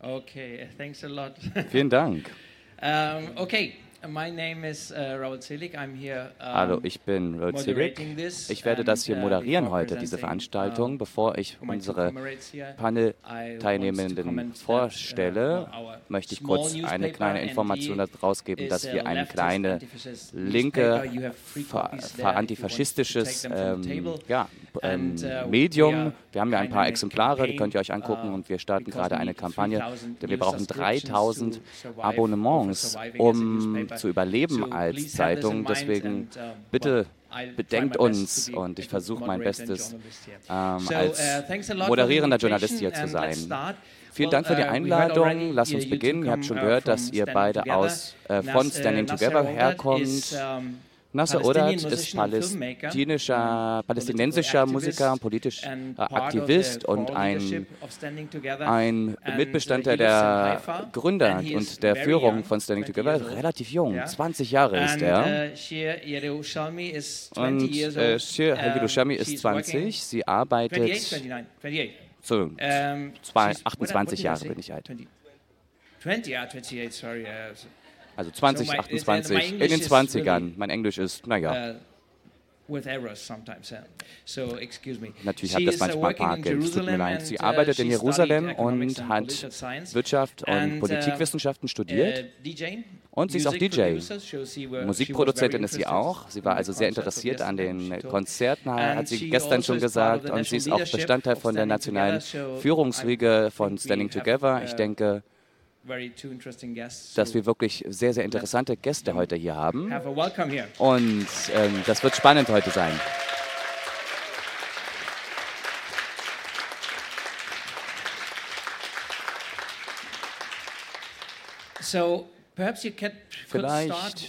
Okay, thanks a lot. Vielen Dank. Okay, my name is Raoul Selig. I'm here. Hallo, ich bin Raoul Selig. Ich werde das hier moderieren heute, diese Veranstaltung. Bevor ich unsere Panel-Teilnehmenden vorstelle, möchte ich kurz eine kleine Information daraus geben, dass wir ein kleines linke, antifaschistisches Medium, wir haben ja ein paar Exemplare, die könnt ihr euch angucken, und wir starten gerade eine Kampagne, denn wir brauchen 3000 Abonnements, um zu überleben als Zeitung. Deswegen bitte bedenkt uns, und ich versuche mein Bestes, als moderierender Journalist hier zu sein. Vielen Dank für die Einladung. Lasst uns beginnen. Ihr habt schon gehört, dass ihr beide von Standing Together herkommt. Nasser Odat ist palästinensischer Musiker, politischer Aktivist und ein Mitbestandteil der Gründer und der Führung von Standing Together. Relativ jung, 20 Jahre ist er. Und Shir Yerushalmi ist 20, sie arbeitet... So, 28 Jahre bin ich alt. Also 20, 28, in den 20ern. Mein Englisch ist, naja. Natürlich hat das manchmal Makel, es tut mir leid. Sie arbeitet in Jerusalem und hat Wirtschaft und Politikwissenschaften studiert. Und sie ist auch DJ. Musikproduzentin ist sie auch. Sie war also sehr interessiert an den Konzerten, hat sie gestern schon gesagt. Und sie ist auch Bestandteil von der nationalen Führungsriege von Standing Together. Ich denke, dass wir wirklich sehr, sehr interessante Gäste heute hier haben. Und das wird spannend heute sein. Vielleicht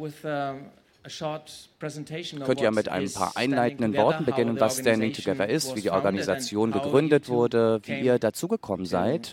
könnt ihr mit ein paar einleitenden Worten beginnen, was Standing Together ist, wie die Organisation gegründet wurde, wie ihr dazugekommen seid.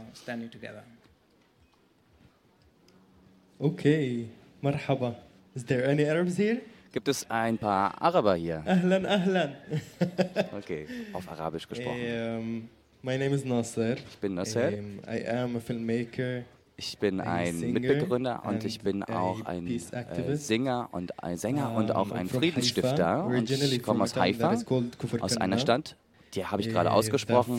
Okay, marhaba. Is there any Arabs here? Gibt es ein paar Araber hier? Ahlan, ahlan. Okay, auf Arabisch gesprochen. My name is Nasser. Ich bin Nasser. I am a filmmaker. Ich bin ein Mitbegründer und ich bin auch ein Sänger und auch ein Friedensstifter. Und ich komme aus Haifa, aus einer Stadt, die habe ich gerade ausgesprochen.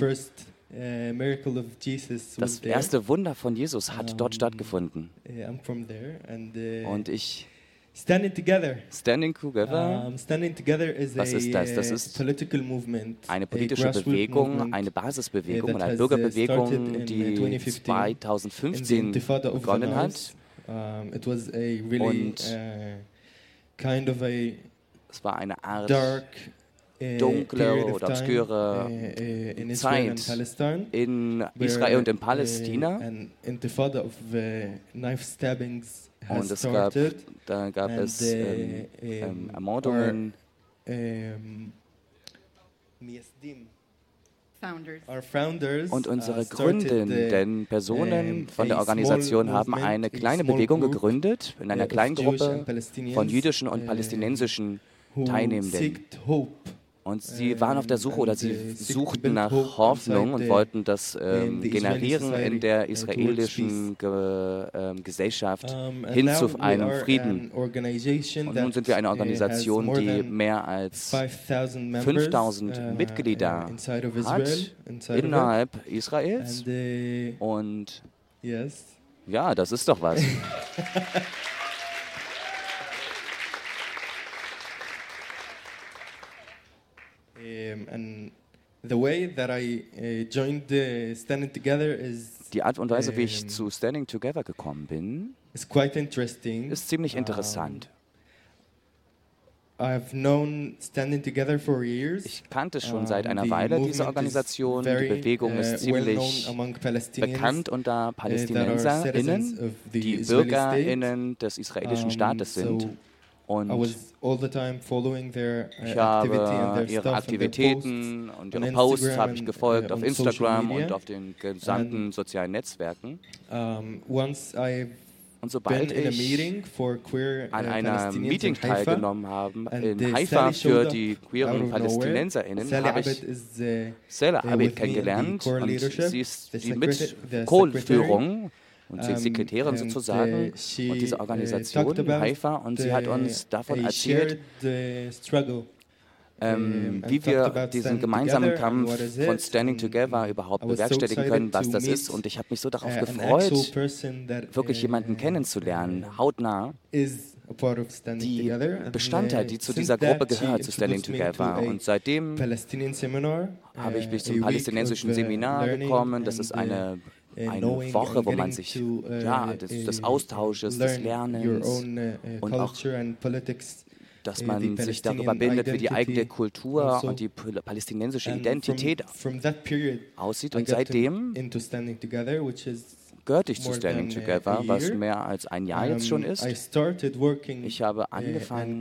Das erste Wunder von Jesus hat dort stattgefunden. Und ich... Standing Together. Was ist das? Das ist eine politische Bewegung, eine Basisbewegung und eine Bürgerbewegung, die 2015 begonnen hat. Und es war eine Art dunkle oder obskure Zeit in Israel und in Palästina. Und da gab es Ermordungen. Und unsere gründenden Personen von der Organisation haben eine kleine Bewegung gegründet, in einer kleinen Gruppe von jüdischen und palästinensischen Teilnehmenden. Und sie waren auf der Suche, oder sie suchten nach Hoffnung und wollten das generieren in der israelischen Gesellschaft hin zu einem Frieden. Und nun sind wir eine Organisation, die mehr als 5000 Mitglieder hat innerhalb Israels. Und ja, das ist doch was. Die Art und Weise, wie ich zu Standing Together gekommen bin, ist ziemlich interessant. Ich kannte schon seit einer Weile diese Organisation. Die Bewegung ist ziemlich bekannt unter PalästinenserInnen, die BürgerInnen des israelischen Staates sind. Und ich habe ihre Aktivitäten und ihre Posts habe ich gefolgt auf Instagram und auf den gesamten sozialen Netzwerken. Und sobald ich an einer Meeting teilgenommen habe in Haifa für die queeren PalästinenserInnen, habe ich Sela Abed kennengelernt und sie ist die Co-Führung und sie ist Sekretärin sozusagen und diese Organisation in Haifa und sie hat uns davon erzählt, wie wir diesen gemeinsamen Kampf von Standing Together überhaupt bewerkstelligen können, was das ist. Und ich habe mich so darauf gefreut, wirklich jemanden kennenzulernen, hautnah, die Bestandteil, die zu dieser Gruppe gehört, zu Standing Together. Und seitdem habe ich mich zum palästinensischen Seminar gekommen. Das ist eine Woche, wo man sich des Austausches, des Lernens und auch dass man sich darüber bildet, wie die eigene Kultur und die palästinensische Identität aussieht. Und seitdem gehörte ich zu Standing Together, was mehr als ein Jahr jetzt schon ist. Ich habe angefangen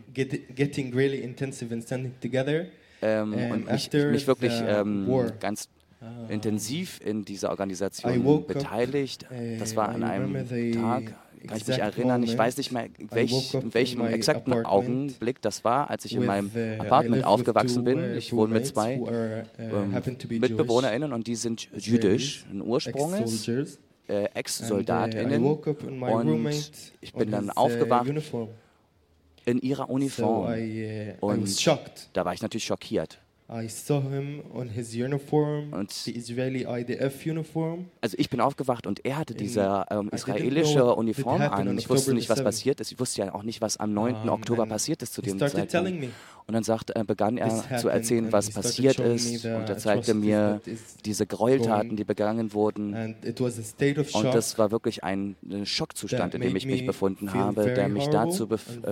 und mich wirklich ganz intensiv in dieser Organisation beteiligt. Das war an einem Tag, kann ich mich erinnern, ich weiß nicht mehr, in welchem exakten Augenblick das war, als ich in meinem Apartment aufgewachsen bin. Ich wohne mit zwei MitbewohnerInnen und die sind jüdisch, ein Ursprungs, Ex-SoldatInnen, und ich bin dann aufgewacht in ihrer Uniform und da war ich natürlich schockiert. I saw him on his uniform, the Israeli IDF uniform. Also ich bin aufgewacht und er hatte diese israelische Uniform an und ich wusste nicht, was passiert ist. Ich wusste ja auch nicht, was am 9. Oktober passiert ist zu dem Zeitpunkt. Und dann begann er zu erzählen, was passiert ist, und er zeigte mir diese Gräueltaten, die begangen wurden. Und das war wirklich ein Schockzustand, in dem ich mich befunden habe, der mich dazu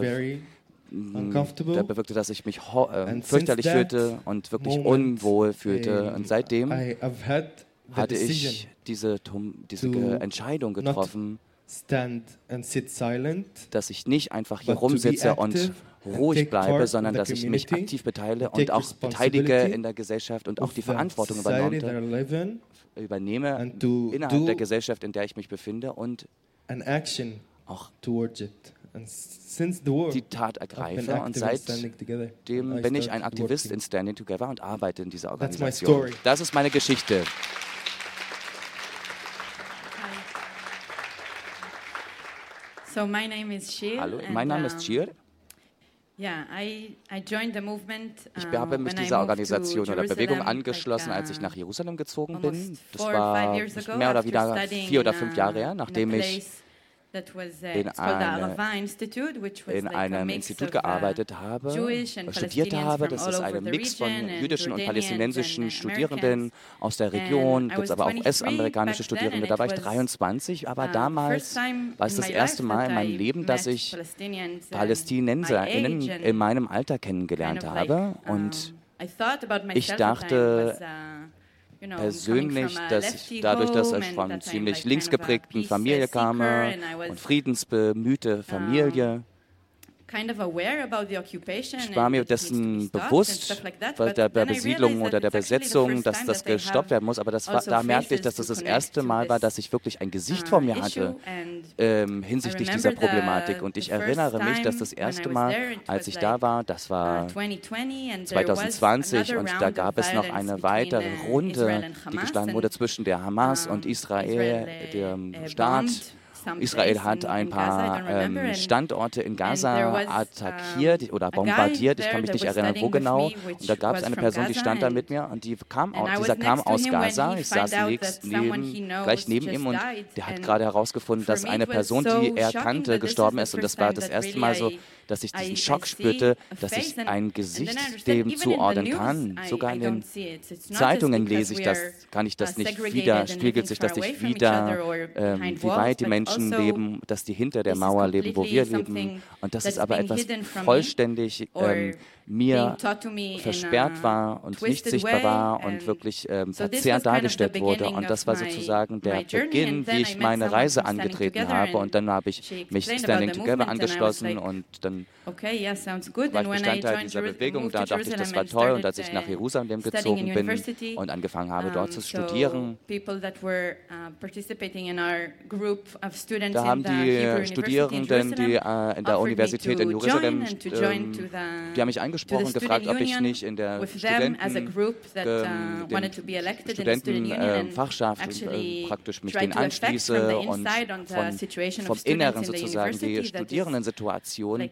der bewirkte, dass ich mich fürchterlich fühlte und wirklich unwohl fühlte. Und seitdem hatte ich diese Entscheidung getroffen, dass ich nicht einfach hier rumsitze und ruhig bleibe, sondern dass ich mich aktiv beteilige und auch beteilige in der Gesellschaft und auch die Verantwortung übernehme innerhalb der Gesellschaft, in der ich mich befinde, und auch die Tat ergreife. Und seitdem bin ich ein Aktivist in Standing Together und arbeite in dieser Organisation. Das ist meine Geschichte. So my name is Shir. Hallo, mein Name ist Shir. Ich habe mich dieser Organisation oder Bewegung angeschlossen, als ich nach Jerusalem gezogen bin. Das war mehr oder weniger 4 oder 5 Jahre her, nachdem ich in einem Institut gearbeitet habe, studiert habe. Das ist ein Mix von jüdischen und palästinensischen Studierenden aus der Region. Gibt es aber auch US-amerikanische Studierende. Da war ich 23, aber damals war es das erste Mal in meinem Leben, dass ich PalästinenserInnen in meinem Alter kennengelernt habe. Und ich dachte persönlich, dass ich dadurch, dass ich von ziemlich links geprägten Familie kam und friedensbemühte Familie, ich war mir dessen bewusst, bei der Besiedlung oder der Besetzung, dass das gestoppt werden muss, aber da merkte ich, dass das erste Mal war, dass ich wirklich ein Gesicht vor mir hatte hinsichtlich dieser Problematik. Und ich erinnere mich, dass das erste Mal, als ich da war, das war 2020, und da gab es noch eine weitere Runde, die geschlagen wurde zwischen der Hamas und Israel, dem Staat. Israel hat ein paar Standorte in Gaza attackiert oder bombardiert. Ich kann mich nicht erinnern, wo genau. Und da gab es eine Person, die stand da mit mir, und dieser kam aus Gaza. Ich saß gleich neben ihm, und der hat gerade herausgefunden, dass eine Person, die er kannte, gestorben ist. Und das war das erste Mal so, dass ich diesen Schock spürte, dass ich ein Gesicht dem zuordnen kann. Sogar in den Zeitungen lese ich das, kann ich das nicht wieder, spiegelt sich das nicht wieder, wie weit die Menschen leben, dass die hinter der Mauer leben, wo wir leben. Und das ist aber etwas vollständig mir versperrt war und nicht sichtbar war und wirklich verzerrt dargestellt wurde. Und das war sozusagen der Beginn, wie ich meine Reise angetreten habe. Und dann habe ich mich Standing Together angeschlossen, und dann war ich Bestandteil dieser Bewegung. Da dachte ich, das war toll. Und als ich nach Jerusalem gezogen bin und angefangen habe, dort zu studieren, Da haben die Studierenden, die in der Universität in Jerusalem, die haben mich angesprochen und gefragt, ob ich nicht in der Studentenfachschaft praktisch mich denen anschließe und vom Inneren sozusagen die Studierendensituation,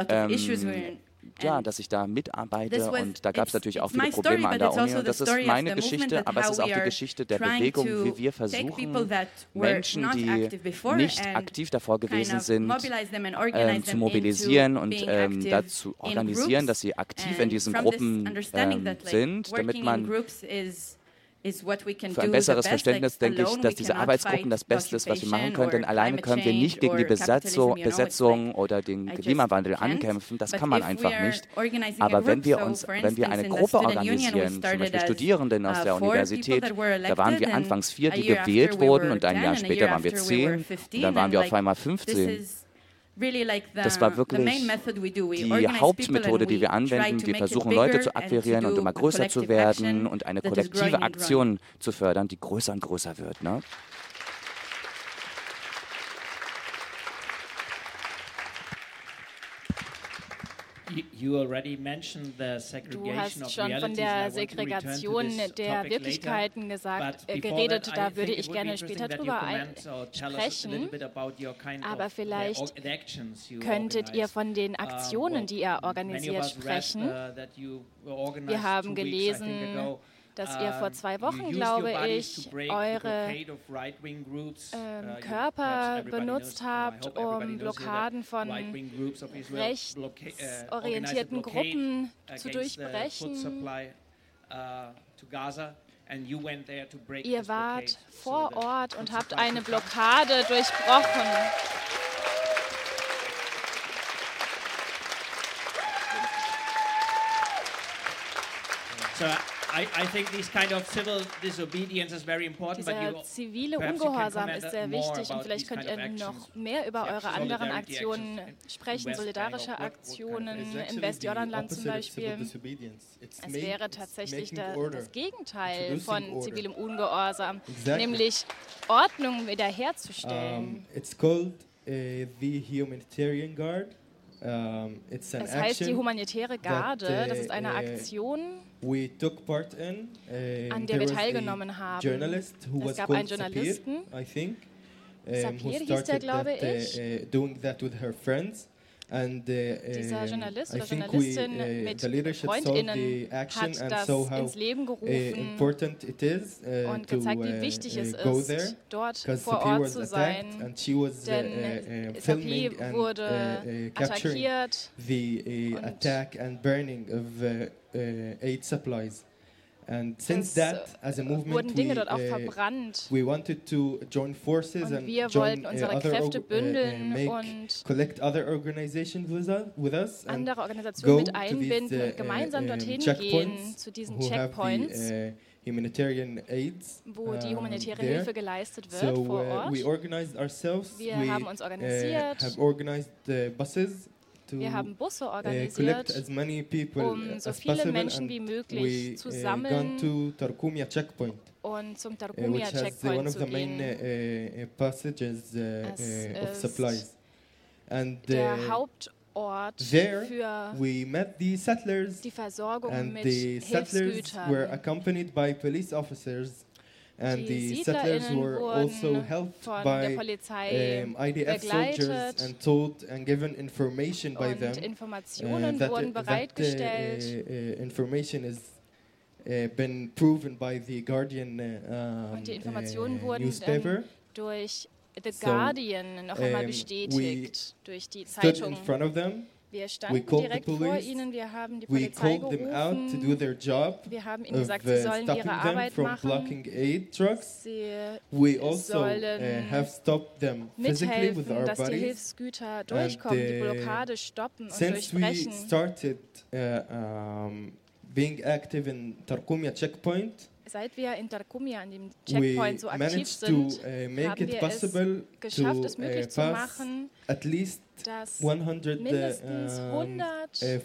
dass ich da mitarbeite, und da gab es natürlich auch viele Probleme an der Uni. Und das ist meine Geschichte, aber es ist auch die Geschichte der Bewegung, wie wir versuchen, Menschen, die nicht aktiv davor gewesen sind, zu mobilisieren und dazu organisieren, dass sie aktiv in diesen Gruppen sind, damit man für ein besseres Verständnis denke ich, dass diese Arbeitsgruppen das Beste ist, was wir machen können, denn alleine können wir nicht gegen die Besetzung oder den Klimawandel ankämpfen, das kann man einfach nicht. Aber wenn wir eine Gruppe organisieren, zum Beispiel Studierenden aus der Universität, da waren wir anfangs 4, die gewählt wurden, und ein Jahr später waren wir 10, und dann waren wir auf einmal 15. Das war wirklich die Hauptmethode, die wir anwenden. Wir versuchen, Leute zu akquirieren und immer größer zu werden und eine kollektive Aktion zu fördern, die größer und größer wird. Ne? Du hast schon von der Segregation der Wirklichkeiten geredet, da würde ich gerne später drüber sprechen. Aber vielleicht könntet ihr von den Aktionen, die ihr organisiert, sprechen. Wir haben gelesen, dass ihr vor 2 Wochen, glaube ich, eure Körper benutzt habt, um Blockaden von rechtsorientierten Gruppen zu durchbrechen. Ihr wart vor Ort und habt eine Blockade durchbrochen. Dieser zivile Ungehorsam ist sehr wichtig, und vielleicht könnt ihr noch mehr über eure anderen Aktionen sprechen, solidarische Aktionen im Westjordanland zum Beispiel. Es wäre tatsächlich das Gegenteil von zivilem Ungehorsam, nämlich Ordnung wiederherzustellen. It's called the Humanitarian Guard. Das heißt die humanitäre Garde, das ist eine Aktion, an der wir teilgenommen haben. Es gab einen Journalisten, Sapir hieß der, glaube ich. Dieser Journalist oder Journalistin mit FreundInnen hat das ins Leben gerufen und gezeigt, wie wichtig es ist, dort vor Ort zu sein. Denn Sapir wurde attackiert und es wurden Dinge dort auch verbrannt. Und wir wollten unsere Kräfte bündeln und andere Organisationen mit einbinden und gemeinsam dorthin gehen, zu diesen Checkpoints, wo die humanitäre Hilfe geleistet wird vor Ort. Wir haben uns organisiert. Wir haben Busse organisiert, um so viele Menschen wie möglich zu sammeln und zum Tarkumia-Checkpoint zu gehen. Es ist der Hauptort für die Versorgung mit Hilfsgütern. Die SiedlerInnen wurden von der Polizei begleitet und Informationen wurden bereitgestellt. Und die Informationen wurden dann durch The Guardian noch einmal bestätigt, durch die Zeitung. Wir standen direkt vor ihnen, wir haben die Polizei gerufen, wir haben ihnen gesagt, sie sollen ihre Arbeit machen, sie sollen mithelfen, dass die Hilfsgüter durchkommen, die Blockade stoppen und durchbrechen. Seit wir in Tarkumia an dem Checkpoint so aktiv sind, haben wir es geschafft, es möglich zu machen, dass mindestens 100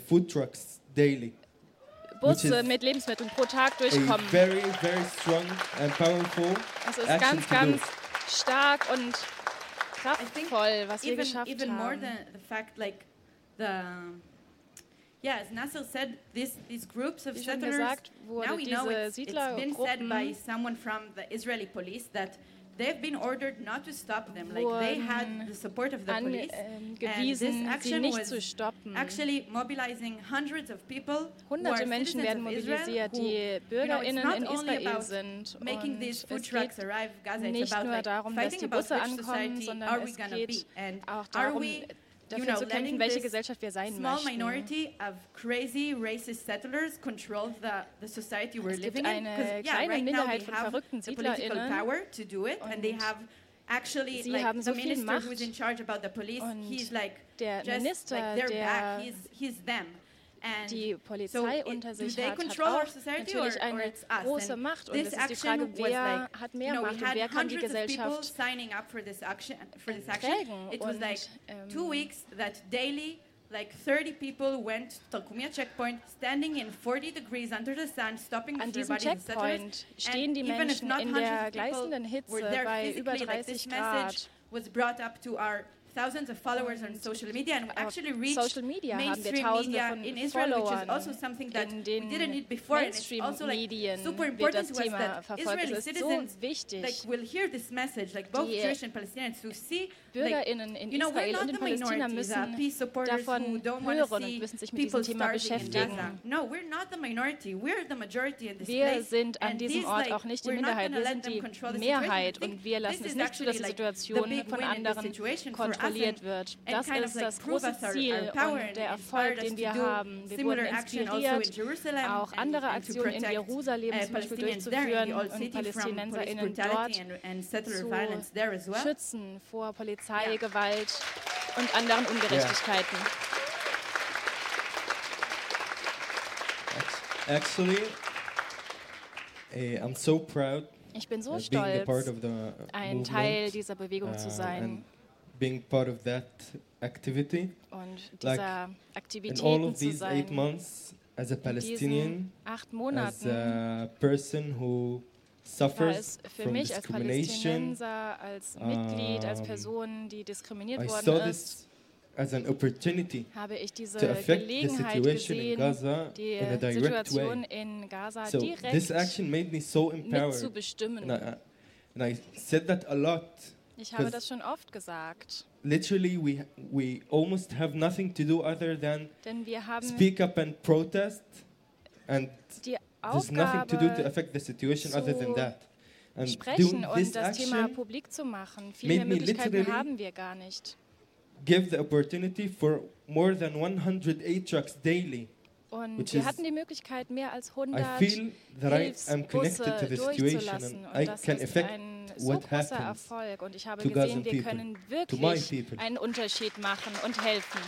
Busse mit Lebensmitteln pro Tag durchkommen. Es ist ganz, ganz stark und kraftvoll, was wir geschafft even more haben. than the fact, like as Nasser said, these groups of settlers. Now we know it's been said by someone from the Israeli police that they've been ordered not to stop them. Like they had the support of the police, and this action was actually mobilizing hundreds of people. Hunderte Menschen werden mobilisiert, die BürgerInnen in Israel sind. Making these food trucks arrive Gaza. Nicht nur darum, dass die Busse ankommen, sondern es geht auch darum, dafür zu kämpfen, welche Gesellschaft wir sein möchten. Small minority of crazy racist settlers control the society we're living in. Es gibt eine kleine Minderheit von verrückten SiedlerInnen actually, sie like, haben so the viel minister Macht who's in charge about the police, he's like der just Minister, like their back, he's them. And die Polizei unter sich hat auch natürlich eine große Macht. Und es ist die Frage, wer hat mehr Macht und wer kann die Gesellschaft prägen. It was like 2 weeks that daily, like 30 people went to Talkumia checkpoint, standing in 40 degrees under the sun, stopping An diesem Checkpoint stehen die Menschen in der gleißenden Hitze bei über 30 Grad. Was brought up to our thousands of followers on social media, and we actually reached Social Media mainstream media in Israel, which is also something that we didn't need before. And it's also like super important to us that Israeli citizens like will hear this message, like both Jewish and Palestinians, to see BürgerInnen in Israel und in Palästina müssen davon hören und müssen sich mit diesem Thema beschäftigen. No, we're not the minority. We're the majority in this place. Wir sind an diesem Ort auch nicht die Minderheit, wir sind die Mehrheit und wir lassen es nicht zu, dass die Situation von anderen kontrolliert wird. Das ist das große Ziel und der Erfolg, den wir haben. Wir wurden inspiriert, auch andere Aktionen in Jerusalem zum Beispiel durchzuführen und PalästinenserInnen dort zu schützen vor Polizei, Gewalt und anderen Ungerechtigkeiten. Actually, I'm so proud. Ich bin so stolz, ein Teil dieser Bewegung zu sein. Being part of that activity. Und dieser Aktivitäten in all of zu these sein. 8 months, as a Palestinian, 8 Monaten, as a person who suffers from mich als discrimination, Palästinenser, als Mitglied, als Person, die diskriminiert I worden saw ist, this as an opportunity habe ich diese to affect the Gelegenheit situation in gesehen, Gaza die in a direct Situation way. in Gaza So direkt this action made me so empowered, mitzubestimmen. and I said that a lot. Ich habe das schon oft gesagt. Literally, we almost have nothing to do other than Denn wir haben speak up and protest, and die there's nothing to do to Aufgabe, affect the situation other than that. And sprechen doing this und das Thema action publik zu machen. Viel mehr made me Möglichkeiten literally haben wir gar nicht. give the opportunity for more than 108 trucks daily. Und Which wir is- hatten die Möglichkeit, mehr als I 100 feel that I am connected to Hilfsbusse the situation durchzulassen. and Und I das can ist affect ein so what großer happens Erfolg. Und ich habe to gesehen, Gazan wir people, können to my wirklich people. einen Unterschied machen und helfen.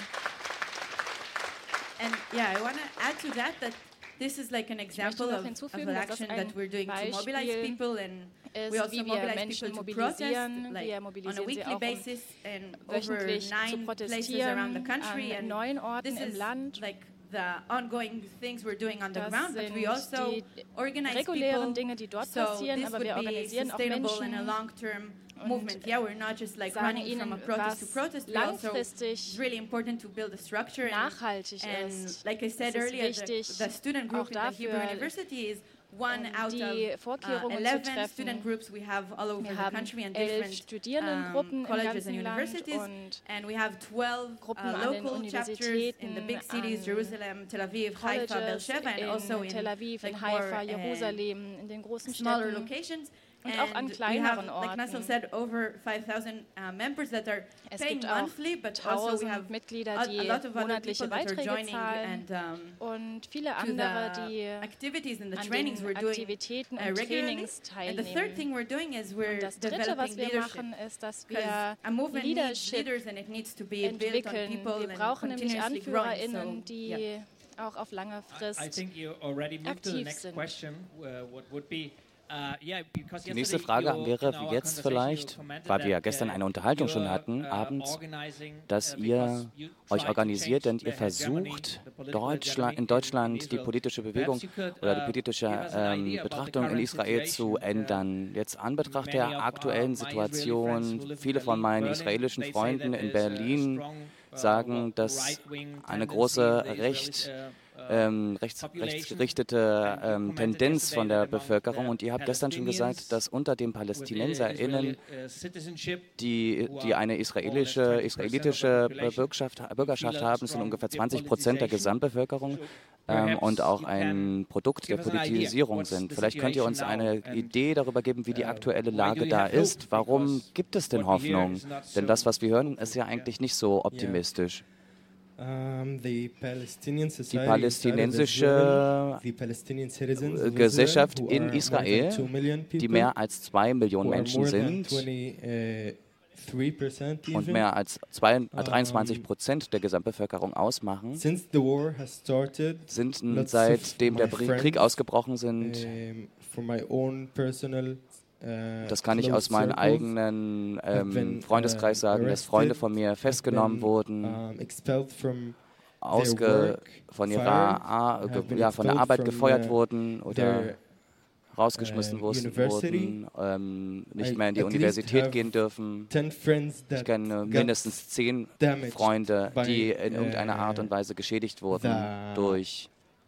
And I want to add to that this is like an example noch of hinzufügen, an dass das action ein that we're doing to Beispiel mobilize people, and ist, we also wie wir mobilize Menschen people to protest, mobilisieren. like Wir on a mobilisieren sie weekly auch, basis and over wöchentlich zu 9 places around the protestieren country, an and 9 Orten this im is Land. like the ongoing things we're doing on the Das ground, but we sind also die organize regulären people, Dinge, die dort so passieren, this aber would wir be organisieren auch sustainable in a Menschen long-term movement. We're not just like sagen running from a ihnen, protest to was protest. We also, langfristig it's really important to build a structure. nachhaltig And ist. like I said Es ist earlier, wichtig, the student group auch in the Hebrew dafür, University is one out die of Vorkehrungen zu 11 treffen. student groups we have all over Wir the haben country and 11 different Studierendengruppen im colleges ganzen and Land universities, und and we have 12 Gruppen an den local chapters in the big Universitäten, cities, an Jerusalem, Tel Aviv, Haifa, Colleges Beersheba, and also in Tel Aviv, like in Haifa, more, Jerusalem, in den großen smaller Städten. locations. Und auch an And we have, kleineren like Nassel Orten. said, over 5,000 members that are Es paying gibt auch monthly, but also we 1000 have Mitglieder, a die lot of other monatliche people that are Beiträge joining zahlen and und viele to andere, the die activities and the an trainings den we're doing Aktivitäten und regularly. Trainings And the third teilnehmen. thing we're doing is we're Und das Dritte, was developing wir leadership. machen, ist, dass Because wir a movement needs Leadership leaders and it needs to be built on entwickeln. people Wir and brauchen nämlich continuously growing. AnführerInnen, So, die yeah. auch auf lange I Frist think you already moved to the aktiv next sind. question, what would be Die nächste Frage wäre, wie jetzt vielleicht, weil wir ja gestern eine Unterhaltung schon hatten, abends, dass ihr euch organisiert und ihr versucht, in Deutschland die politische Bewegung oder die politische Betrachtung in Israel zu ändern. Jetzt an Betracht der aktuellen Situation, viele von meinen israelischen Freunden in Berlin sagen, dass eine große rechtsgerichtete Tendenz von der Bevölkerung, und ihr habt gestern schon gesagt, dass unter den PalästinenserInnen, die eine israelitische Bürgerschaft haben, sind ungefähr 20% der Gesamtbevölkerung und auch ein Produkt der Politisierung sind. Vielleicht könnt ihr uns eine Idee darüber geben, wie die aktuelle Lage da ist. Warum gibt es denn Hoffnung? Denn das, was wir hören, ist ja eigentlich nicht so optimistisch. Die palästinensische Gesellschaft in Israel, die mehr als 2 Millionen Menschen sind und mehr als 23% der Gesamtbevölkerung ausmachen, sind seitdem der Krieg ausgebrochen sind. Das kann ich aus meinem eigenen Freundeskreis sagen, dass Freunde von mir festgenommen wurden, von der Arbeit gefeuert wurden oder rausgeschmissen wurden, nicht mehr in die Universität gehen dürfen. Ich kenne mindestens 10 Freunde, die in irgendeiner Art und Weise geschädigt wurden durch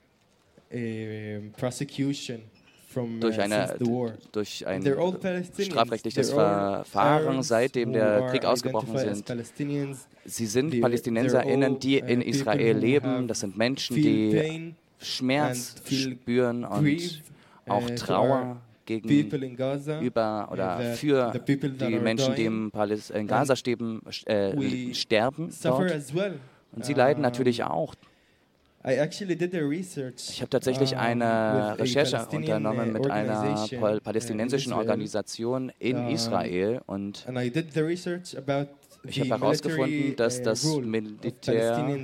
ein strafrechtliches Verfahren, seitdem der Krieg ausgebrochen ist. Sie sind PalästinenserInnen, die in Israel leben. Das sind Menschen, die Schmerz spüren und auch Trauer gegenüber oder für die Menschen, die in Gaza sterben dort. Und sie leiden natürlich auch. Ich habe tatsächlich eine Recherche unternommen mit einer palästinensischen Organisation in Israel und ich habe herausgefunden, dass das Militär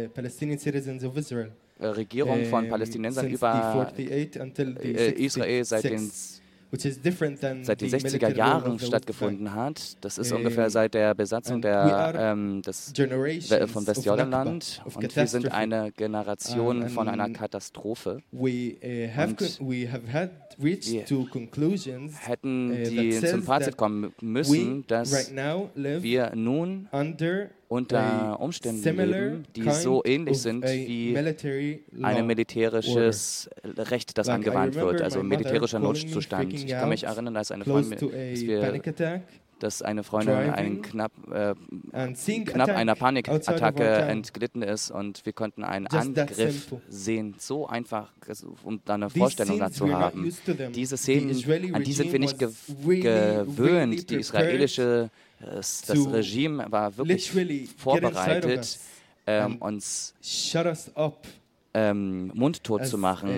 Regierung von Palästinensern über Israel seit den 60er Jahren stattgefunden hat. Das ist ungefähr seit der Besatzung von Westjordanland. Und wir sind eine Generation von einer Katastrophe. Und wir hätten zum Fazit kommen müssen, dass wir nun unter Umständen leben, die so ähnlich sind wie ein militärisches Recht, das angewandt wird, also militärischer Notzustand. Ich kann mich erinnern, dass eine Freundin knapp einer Panikattacke entglitten ist und wir konnten einen Angriff sehen, so einfach, um da eine Vorstellung dazu haben. Diese Szenen, an die sind wir nicht gewöhnt. Das Regime war wirklich vorbereitet, uns mundtot zu machen,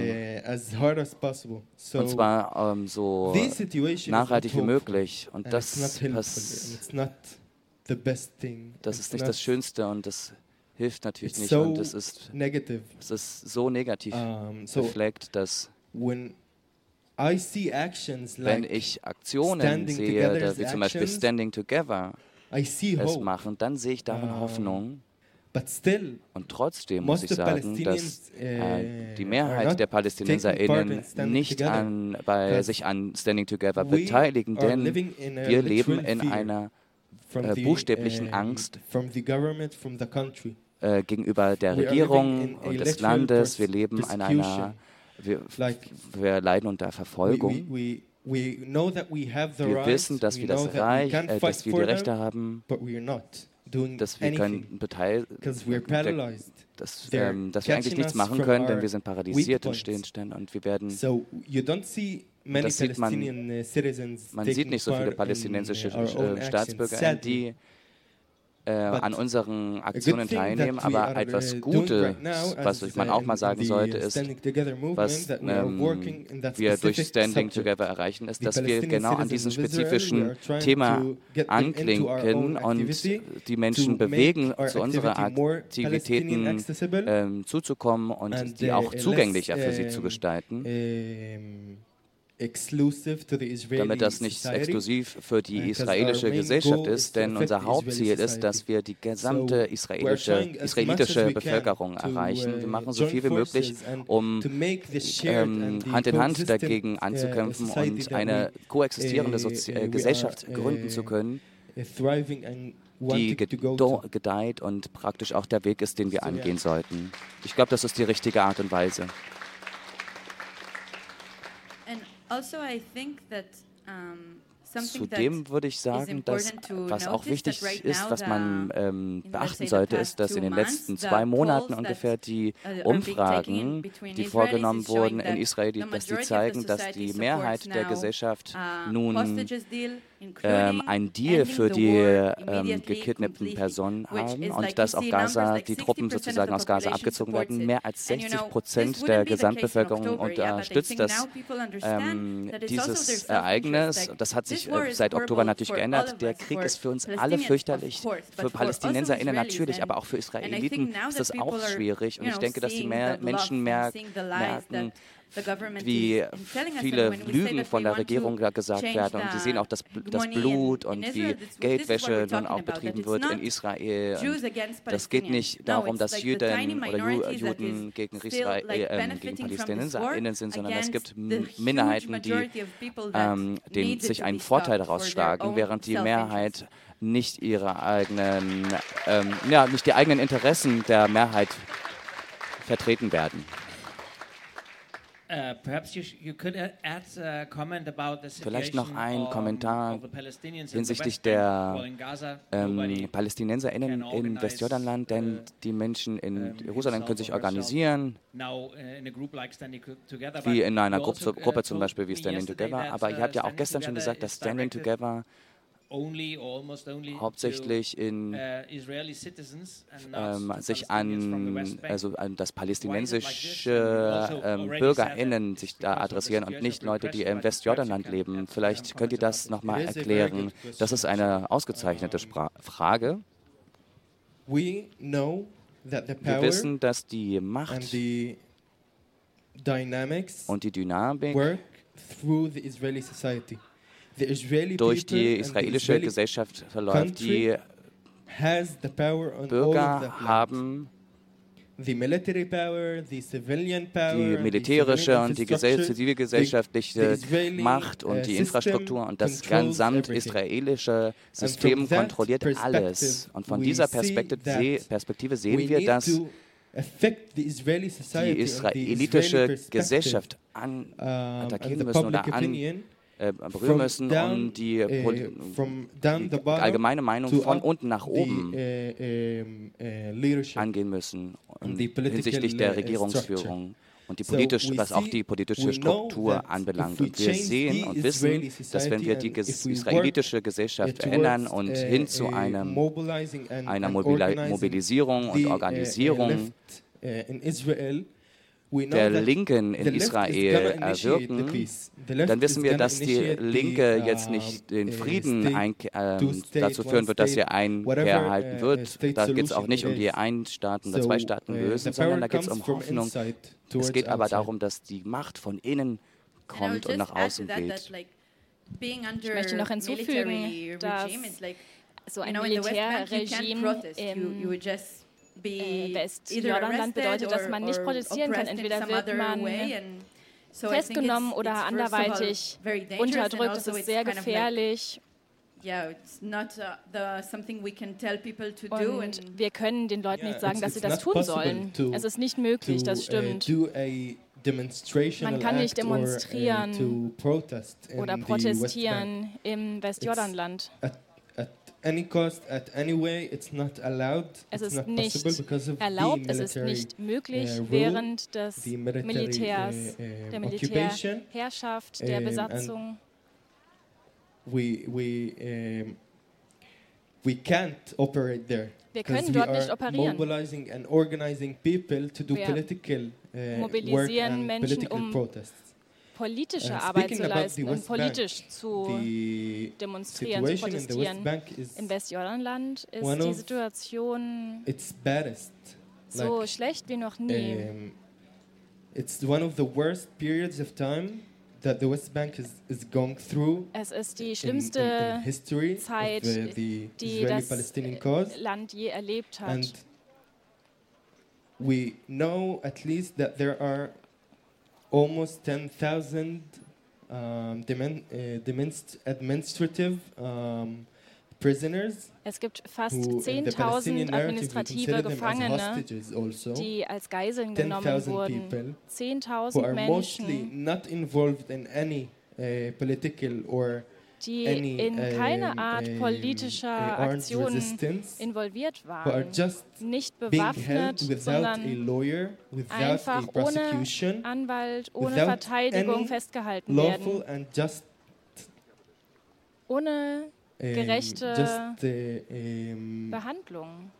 und zwar so nachhaltig wie möglich. Und das ist nicht das Schönste und das hilft natürlich nicht. Und es ist so negativ befleckt, dass wenn ich Aktionen sehe, wie zum Beispiel Standing Together es machen, dann sehe ich darin Hoffnung. Und trotzdem muss ich sagen, dass die Mehrheit der PalästinenserInnen nicht sich an Standing Together beteiligen, denn wir leben in einer buchstäblichen Angst gegenüber der Regierung und des Landes. Wir leben in einer Wir leiden unter Verfolgung. Wir wissen, dass wir das Reich, dass wir die Rechte haben, dass wir dass wir eigentlich nichts machen können, denn wir sind paralysiert und Stillstand und wir werden. Man sieht nicht so viele palästinensische Staatsbürger, die an unseren Aktionen teilnehmen, aber etwas Gutes, was man auch mal sagen sollte, ist, was wir durch Standing Together erreichen, ist, dass wir genau an diesem spezifischen Thema anklinken und die Menschen bewegen, zu unseren Aktivitäten zuzukommen und die auch zugänglicher für sie zu gestalten. damit das nicht exklusiv für die israelische Gesellschaft ist, denn unser Hauptziel ist, dass wir die gesamte israelitische Bevölkerung erreichen. Wir machen so viel wie möglich, um Hand in Hand dagegen anzukämpfen und eine koexistierende Gesellschaft gründen zu können, die gedeiht und praktisch auch der Weg ist, den wir angehen sollten. Ich glaube, das ist die richtige Art und Weise. Zudem würde ich sagen, dass was auch wichtig ist, was man beachten sollte, ist, dass in den letzten 2 Monaten ungefähr die Umfragen, die vorgenommen wurden in Israel, dass die zeigen, dass die Mehrheit der Gesellschaft nun einen Deal für die gekidnappten Personen haben und dass auch Gaza, die Truppen sozusagen aus Gaza abgezogen werden. Mehr als 60% der Gesamtbevölkerung unterstützt dieses Ereignis. Das hat sich seit Oktober natürlich geändert. Der Krieg ist für uns alle fürchterlich, für PalästinenserInnen natürlich, aber auch für Israeliten ist das auch schwierig. Und ich denke, dass die Menschen merken, wie viele Lügen von der Regierung da gesagt werden. Und sie sehen auch das Blut und wie Geldwäsche nun auch betrieben wird in Israel. Und das geht nicht darum, dass Juden oder Juden gegen PalästinenserInnen sind, sondern es gibt Minderheiten, die sich einen Vorteil daraus schlagen, während die Mehrheit nicht ihre eigenen, nicht die eigenen Interessen der Mehrheit vertreten werden. Vielleicht noch ein Kommentar hinsichtlich der PalästinenserInnen in Westjordanland, denn die Menschen in Jerusalem können sich organisieren, wie in einer Gruppe zum Beispiel wie Standing Together. Aber ihr habt ja auch gestern schon gesagt, dass Standing Together hauptsächlich sich an das palästinensische BürgerInnen sich da adressieren und nicht Leute, die im Westjordanland leben. Vielleicht könnt ihr das nochmal erklären. Das ist eine ausgezeichnete Frage. Wir wissen, dass die Macht und die Dynamik durch die israelische Gesellschaft verläuft. Die Bürger haben die militärische und die zivilgesellschaftliche Macht und die Infrastruktur und das gesamtisraelische System kontrolliert alles. Und von dieser Perspektive sehen wir, dass die israelitische Gesellschaft attackieren müssen oder berühren müssen, um die allgemeine Meinung von unten nach oben angehen müssen hinsichtlich der Regierungsführung und was auch die politische Struktur anbelangt. Und wir sehen und wissen, dass wenn wir die israelitische Gesellschaft verändern und hin zu einer Mobilisierung und Organisierung der Linken in Israel erwirken, dann wissen wir, dass die Linke jetzt nicht den Frieden dazu führen wird, dass sie einherhalten wird. Da geht es auch nicht um die Ein-Staaten- oder Zwei-Staaten-Lösung, sondern da geht es um Hoffnung. Es geht aber darum, dass die Macht von innen kommt und nach außen geht. Ich möchte noch hinzufügen, dass so ein Militärregime im Westjordanland bedeutet, dass man nicht protestieren kann. Entweder wird man festgenommen oder anderweitig unterdrückt. Das ist sehr gefährlich. Und wir können den Leuten nicht sagen, dass sie das tun sollen. Es ist nicht möglich, das stimmt. Man kann nicht demonstrieren oder protestieren im Westjordanland. Es ist nicht erlaubt, es ist nicht möglich während des Militärs, der Militärherrschaft, der Besatzung. Wir können dort nicht operieren. Wir mobilisieren Menschen, um politische Arbeit zu leisten und politisch zu demonstrieren, zu protestieren. Im Westjordanland ist die Situation so schlecht wie noch nie. that the West Bank is going through. Es ist die schlimmste Zeit, die das Land je erlebt hat. And we know at least that there are almost 10,000 administrative prisoners. Es gibt fast 10.000 administrative Gefangene, die als Geiseln genommen wurden. 10.000 Menschen, not involved in any political or die in keiner Art politischer Aktion involviert waren, nicht bewaffnet, sondern einfach ohne Anwalt, ohne Verteidigung festgehalten werden, ohne gerechte Behandlung.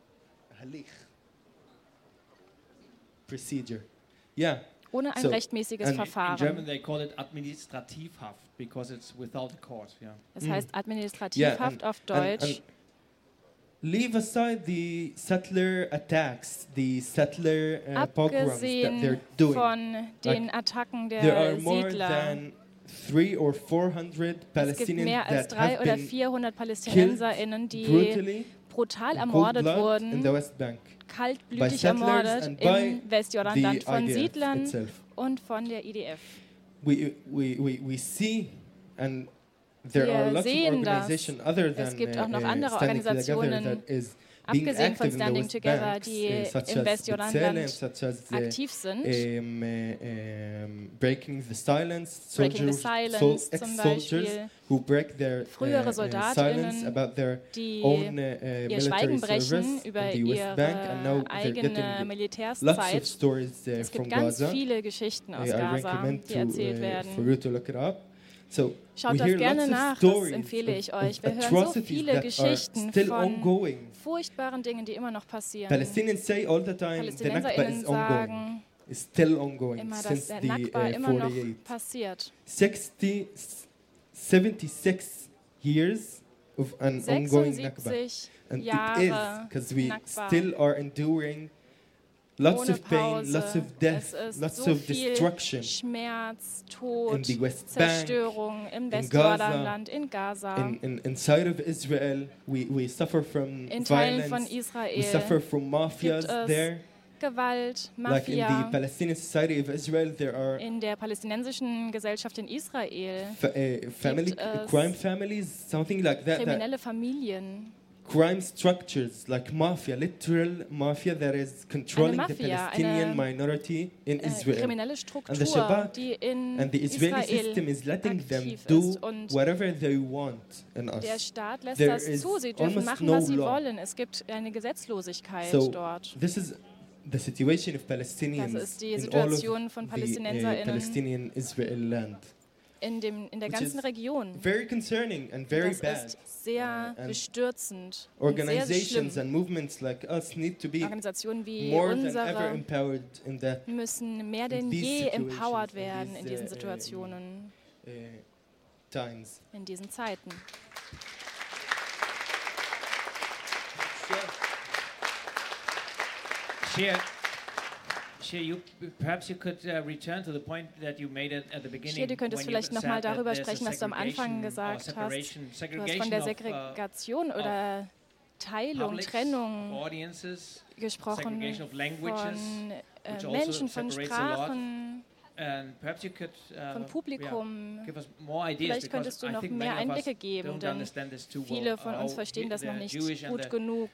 Procedure. Yeah. Ohne ein rechtmäßiges Verfahren. In German they call it Administrativhaft because it's without a court. Yeah. Es heißt Administrativhaft auf Deutsch. Leave aside the settler attacks, the settler pogroms that they're doing. Von den Attacken der there are more Siedler. Than 300 or 400 Palestinians es gibt mehr als 300 oder 400 PalästinenserInnen, die brutal ermordet wurden, kaltblütig ermordet im Westjordanland von Siedlern und von der IDF. We see and there are lots of organizations other than es gibt auch noch andere Organisationen, abgesehen von Standing Together, die im Westjordanland aktiv sind. Breaking the Silence, zum Beispiel. Frühere SoldatInnen, die ihr Schweigen brechen über ihre eigene Militärszeit. Es gibt ganz viele Geschichten aus Gaza, die erzählt werden. Schaut das gerne nach, das empfehle ich euch. Wir hören so viele Geschichten von furchtbaren Dingen, die immer noch passieren. PalästinenserInnen sagen immer, dass der Nakba immer noch passiert. 76 years of an ongoing Nakba. And Jahre it is, because we still are enduring lots of pain, lots of death, lots of destruction. Schmerz, Tod, in the West Bank, Zerstörung im Westjordanland, in Gaza. Inside of Israel, we suffer from in Teilen violence. Von Israel we suffer from mafias there. Gewalt, Mafia. Like in the Palestinian Society of Israel, there are in der palästinensischen Gesellschaft in Israel crime families, something like that. Kriminelle Familien. Crime structures like mafia, literal mafia that is controlling the Palestinian minority in Israel. Kriminelle Struktur, and the Shabbat die in and the Israeli Israel system is letting them do whatever they want in us. Der Staat lässt das zu, sie dürfen machen, was sie wollen. Es gibt eine Gesetzlosigkeit dort. This is the situation of Palestinians das ist die Situation von PalästinenserInnen Palestinian Israel land. In der ganzen Region. Very concerning and very das bad. Ist sehr bestürzend. Organizations and movements like us need to be Organisationen wie more than ever empowered in that. Müssen mehr denn je empowered werden in diesen Situationen. Times. In diesen Zeiten. Perhaps you could return to the point that you made at the beginning. Hier, du könntest vielleicht nochmal darüber sprechen, was du am Anfang gesagt hast. Du hast von der Segregation oder Teilung, Trennung gesprochen, von Menschen, von Sprachen, von Publikum. Vielleicht könntest du noch mehr Einblicke geben, denn viele von uns verstehen das noch nicht gut genug.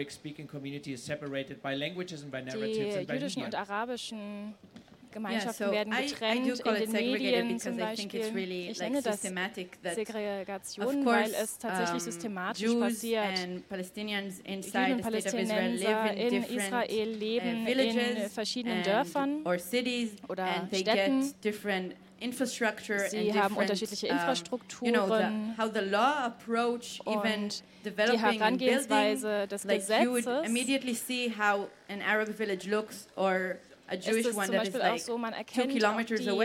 Die jüdischen und arabischen Gemeinschaften werden getrennt in den Medien zum Beispiel. Ich nenne das Segregation, weil es tatsächlich systematisch passiert. Juden und Palästinenser in Israel leben in verschiedenen Dörfern oder Städten. Sie haben unterschiedliche Infrastrukturen und die Herangehensweise des Gesetzes ist es zum Beispiel auch so, man erkennt auch die Dörfer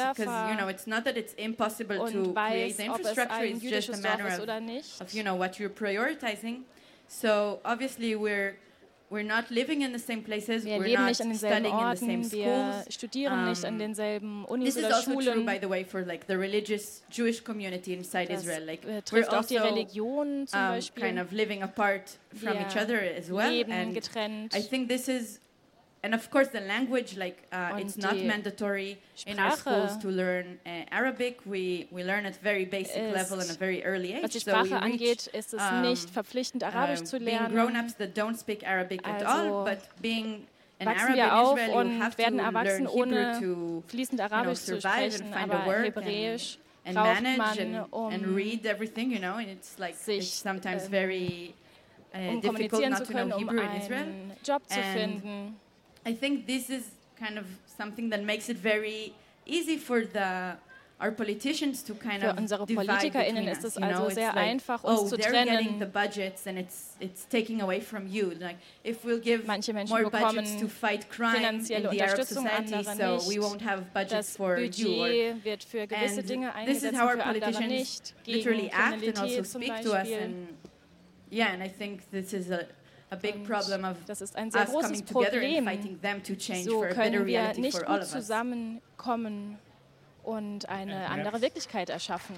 und weiß, ob es ein jüdisches Dorf ist oder nicht. So obviously we're not living in the same places. Wir we're leben not nicht an denselben studying in the same Orten, schools. wir studieren nicht an denselben Unis This is oder also true, Schulen. by the way, for like the religious Jewish community inside Das Israel. Like betrifft we're auch die also Religion zum Beispiel. kind of living apart from Wir each other as well. leben And getrennt. I think this is, and of course the language, like it's not mandatory in our schools to learn Arabic. We learn at very basic level and a very early age. Was die Sprache angeht, ist es nicht verpflichtend, Arabisch zu lernen. Being grown-ups that don't speak Arabic at all, but being an wachsen Arab wir in auf Israel, you und have werden to erwachsen, learn Hebrew ohne to fließend Arabisch zu sprechen, aber Hebräisch and braucht manage man, and read everything, you know, and it's like it's sometimes very difficult kommunizieren not zu to know können, Hebrew in Israel. einen Job zu finden. I think this is kind of something that makes it very easy for our politicians to kind Für of unsere divide PolitikerInnen between ist us, es also sehr einfach, uns zu they're getting trennen. the budgets and it's taking away from you. Like if we'll give Manche Menschen more bekommen budgets to fight crime in finanzielle the Arab Unterstützung, society, andere so we won't have budgets Das for you. Budget wird für gewisse Dinge This is eingesetzt, how our für andere politicians nicht. literally Gegen act and also Kriminalität zum speak to us. Beispiel. And I think this is a big problem of Das ist ein sehr us großes coming together and Problem. fighting them to change So for a better können wir reality nicht for all gut of us. zusammenkommen und eine andere Wirklichkeit erschaffen.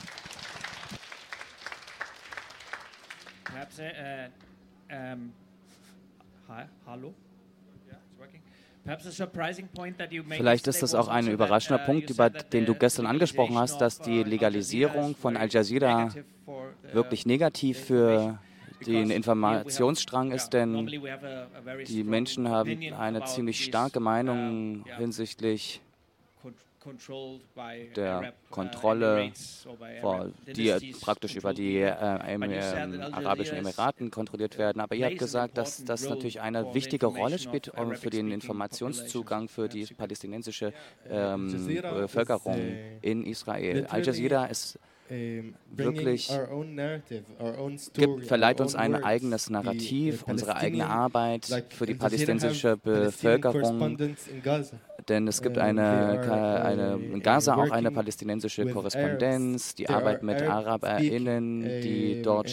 Perhaps, hello? Yeah, it's working. Vielleicht ist es auch ein überraschender Punkt, über den du gestern angesprochen hast, dass die Legalisierung von Al Jazeera wirklich negativ für den Informationsstrang ist, denn die Menschen haben eine ziemlich starke Meinung hinsichtlich der Kontrolle, die praktisch über die Arabischen Emiraten kontrolliert werden. Aber ihr habt gesagt, dass das natürlich eine wichtige Rolle spielt für den Informationszugang für die palästinensische Bevölkerung in Israel. Al Jazeera ist wirklich verleiht uns ein eigenes Narrativ, unsere eigene Arbeit für die palästinensische Bevölkerung. Denn es gibt in Gaza auch eine palästinensische Korrespondenz, die Arbeit mit AraberInnen, die dort.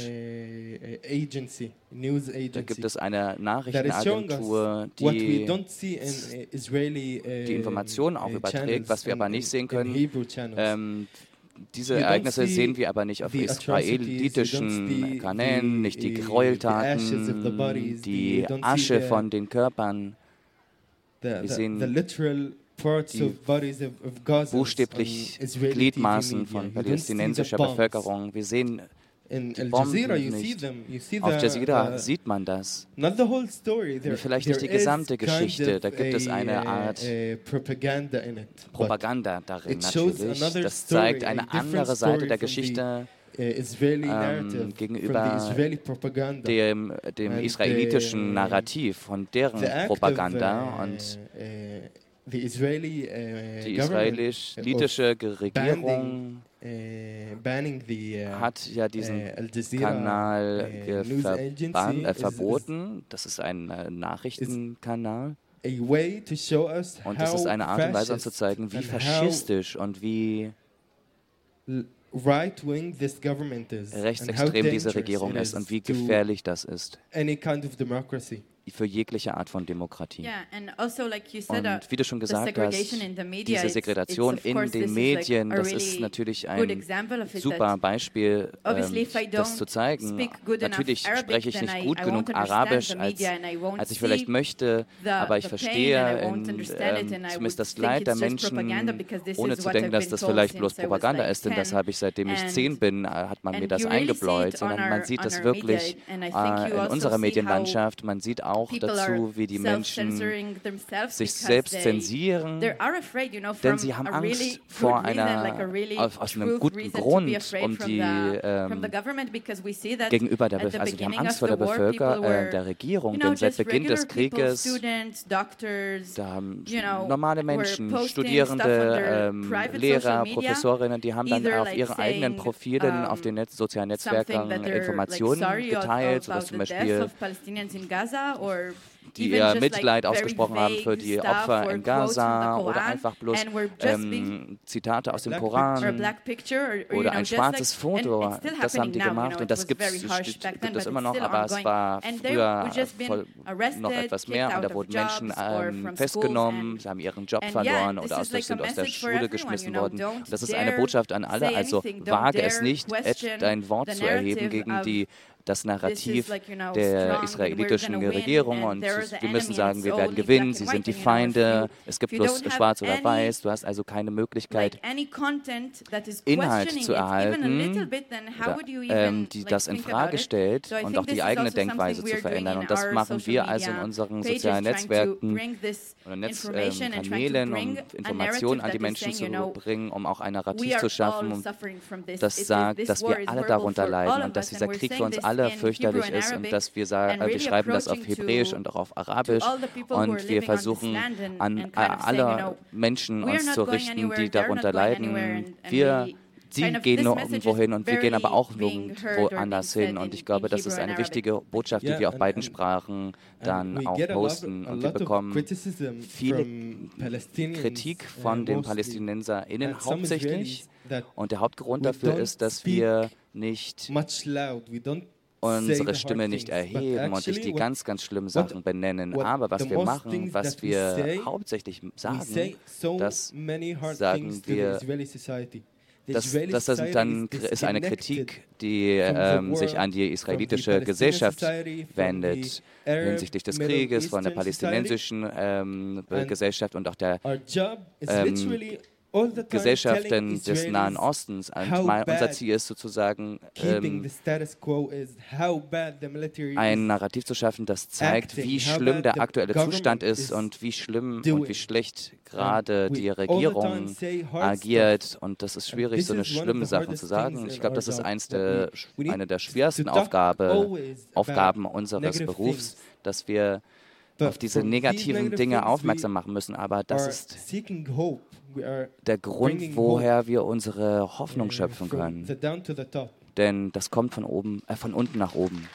Da gibt es eine Nachrichtenagentur, die Informationen auch überträgt, was wir aber nicht sehen können. Diese Ereignisse sehen wir aber nicht auf israelitischen Kanälen, nicht die Gräueltaten, die Asche von den Körpern. Wir sehen die buchstäblich Gliedmaßen von palästinensischer Bevölkerung. Wir sehen die Bomben nicht. Auf Jazeera sieht man das. Vielleicht nicht die gesamte Geschichte. Da gibt es eine Art Propaganda darin natürlich. Das zeigt eine andere Seite der Geschichte gegenüber dem israelitischen Narrativ von deren Propaganda. Und die israelitische Regierung hat ja diesen Kanal verboten. Das ist ein Nachrichtenkanal. Und das ist eine Art und Weise, uns zu zeigen, wie faschistisch und wie rechtsextrem diese Regierung ist und wie gefährlich das ist für jegliche Art von Demokratie. Und wie du schon gesagt hast, diese Segregation in den Medien, das ist natürlich ein super Beispiel, das zu zeigen. Natürlich spreche ich nicht gut genug Arabisch, als ich vielleicht möchte, aber ich verstehe zumindest das Leid der Menschen, ohne zu denken, dass das vielleicht bloß Propaganda ist, denn das habe ich, seitdem ich 10 bin, hat man mir das eingebläut, sondern man sieht das wirklich in unserer Medienlandschaft, man sieht auch dazu, wie die Menschen sich selbst zensieren, denn sie haben Angst vor aus einem guten Grund gegenüber der Bevölkerung, also die haben Angst vor der Regierung, denn seit Beginn des Krieges, da haben normale Menschen, Studierende, Lehrer, Professorinnen, die haben dann auf ihren eigenen Profilen auf den sozialen Netzwerken Informationen geteilt, sodass zum Beispiel die ihr Mitleid ausgesprochen haben für die Opfer in Gaza oder einfach bloß Zitate aus dem Koran oder ein schwarzes Foto, das haben die gemacht und das gibt es immer noch, aber es war früher noch etwas mehr und da wurden Menschen festgenommen, sie haben ihren Job verloren oder sind aus der Schule geschmissen worden. Und das ist eine Botschaft an alle, also wage es nicht, dein Wort zu erheben gegen das Narrativ der israelitischen Regierung und wir müssen sagen, wir werden gewinnen, sie sind die Feinde, es gibt bloß schwarz oder weiß, du hast also keine Möglichkeit, Inhalt zu erhalten, die das in Frage stellt und auch die eigene Denkweise zu verändern. Und das machen wir also in unseren sozialen Netzwerken oder Kanälen, um Informationen an die Menschen zu bringen, um auch ein Narrativ zu schaffen, das sagt, dass wir alle darunter leiden und dass dieser Krieg für uns alle fürchterlich ist und dass wir schreiben das auf Hebräisch und auch auf Arabisch und wir versuchen an alle Menschen uns zu richten, die darunter leiden. Sie gehen nur irgendwo hin und wir gehen aber auch nirgendwo anders hin. Und ich glaube, das ist eine wichtige Botschaft, die wir auf beiden Sprachen dann auch posten. Und wir bekommen viel Kritik von den PalästinenserInnen hauptsächlich. Und der Hauptgrund dafür ist, dass wir nicht unsere Stimme nicht erheben und nicht die ganz, ganz schlimmen Sachen benennen. Aber was wir machen, was wir hauptsächlich sagen, das sagen wir, das dann ist eine Kritik, die sich an die israelitische Gesellschaft wendet, hinsichtlich des Krieges, von der palästinensischen Gesellschaft und auch der Gesellschaften des Nahen Ostens. Unser Ziel ist sozusagen, ein Narrativ zu schaffen, das zeigt, wie schlimm der aktuelle Zustand ist und wie schlimm und wie schlecht gerade die Regierung agiert. Und das ist schwierig, so eine schlimme Sache zu sagen. Ich glaube, das ist eine der schwersten Aufgaben unseres Berufs, dass wir auf diese negativen Dinge aufmerksam machen müssen. Aber das ist der Grund, woher wir unsere Hoffnung schöpfen können. Denn das kommt von unten nach oben.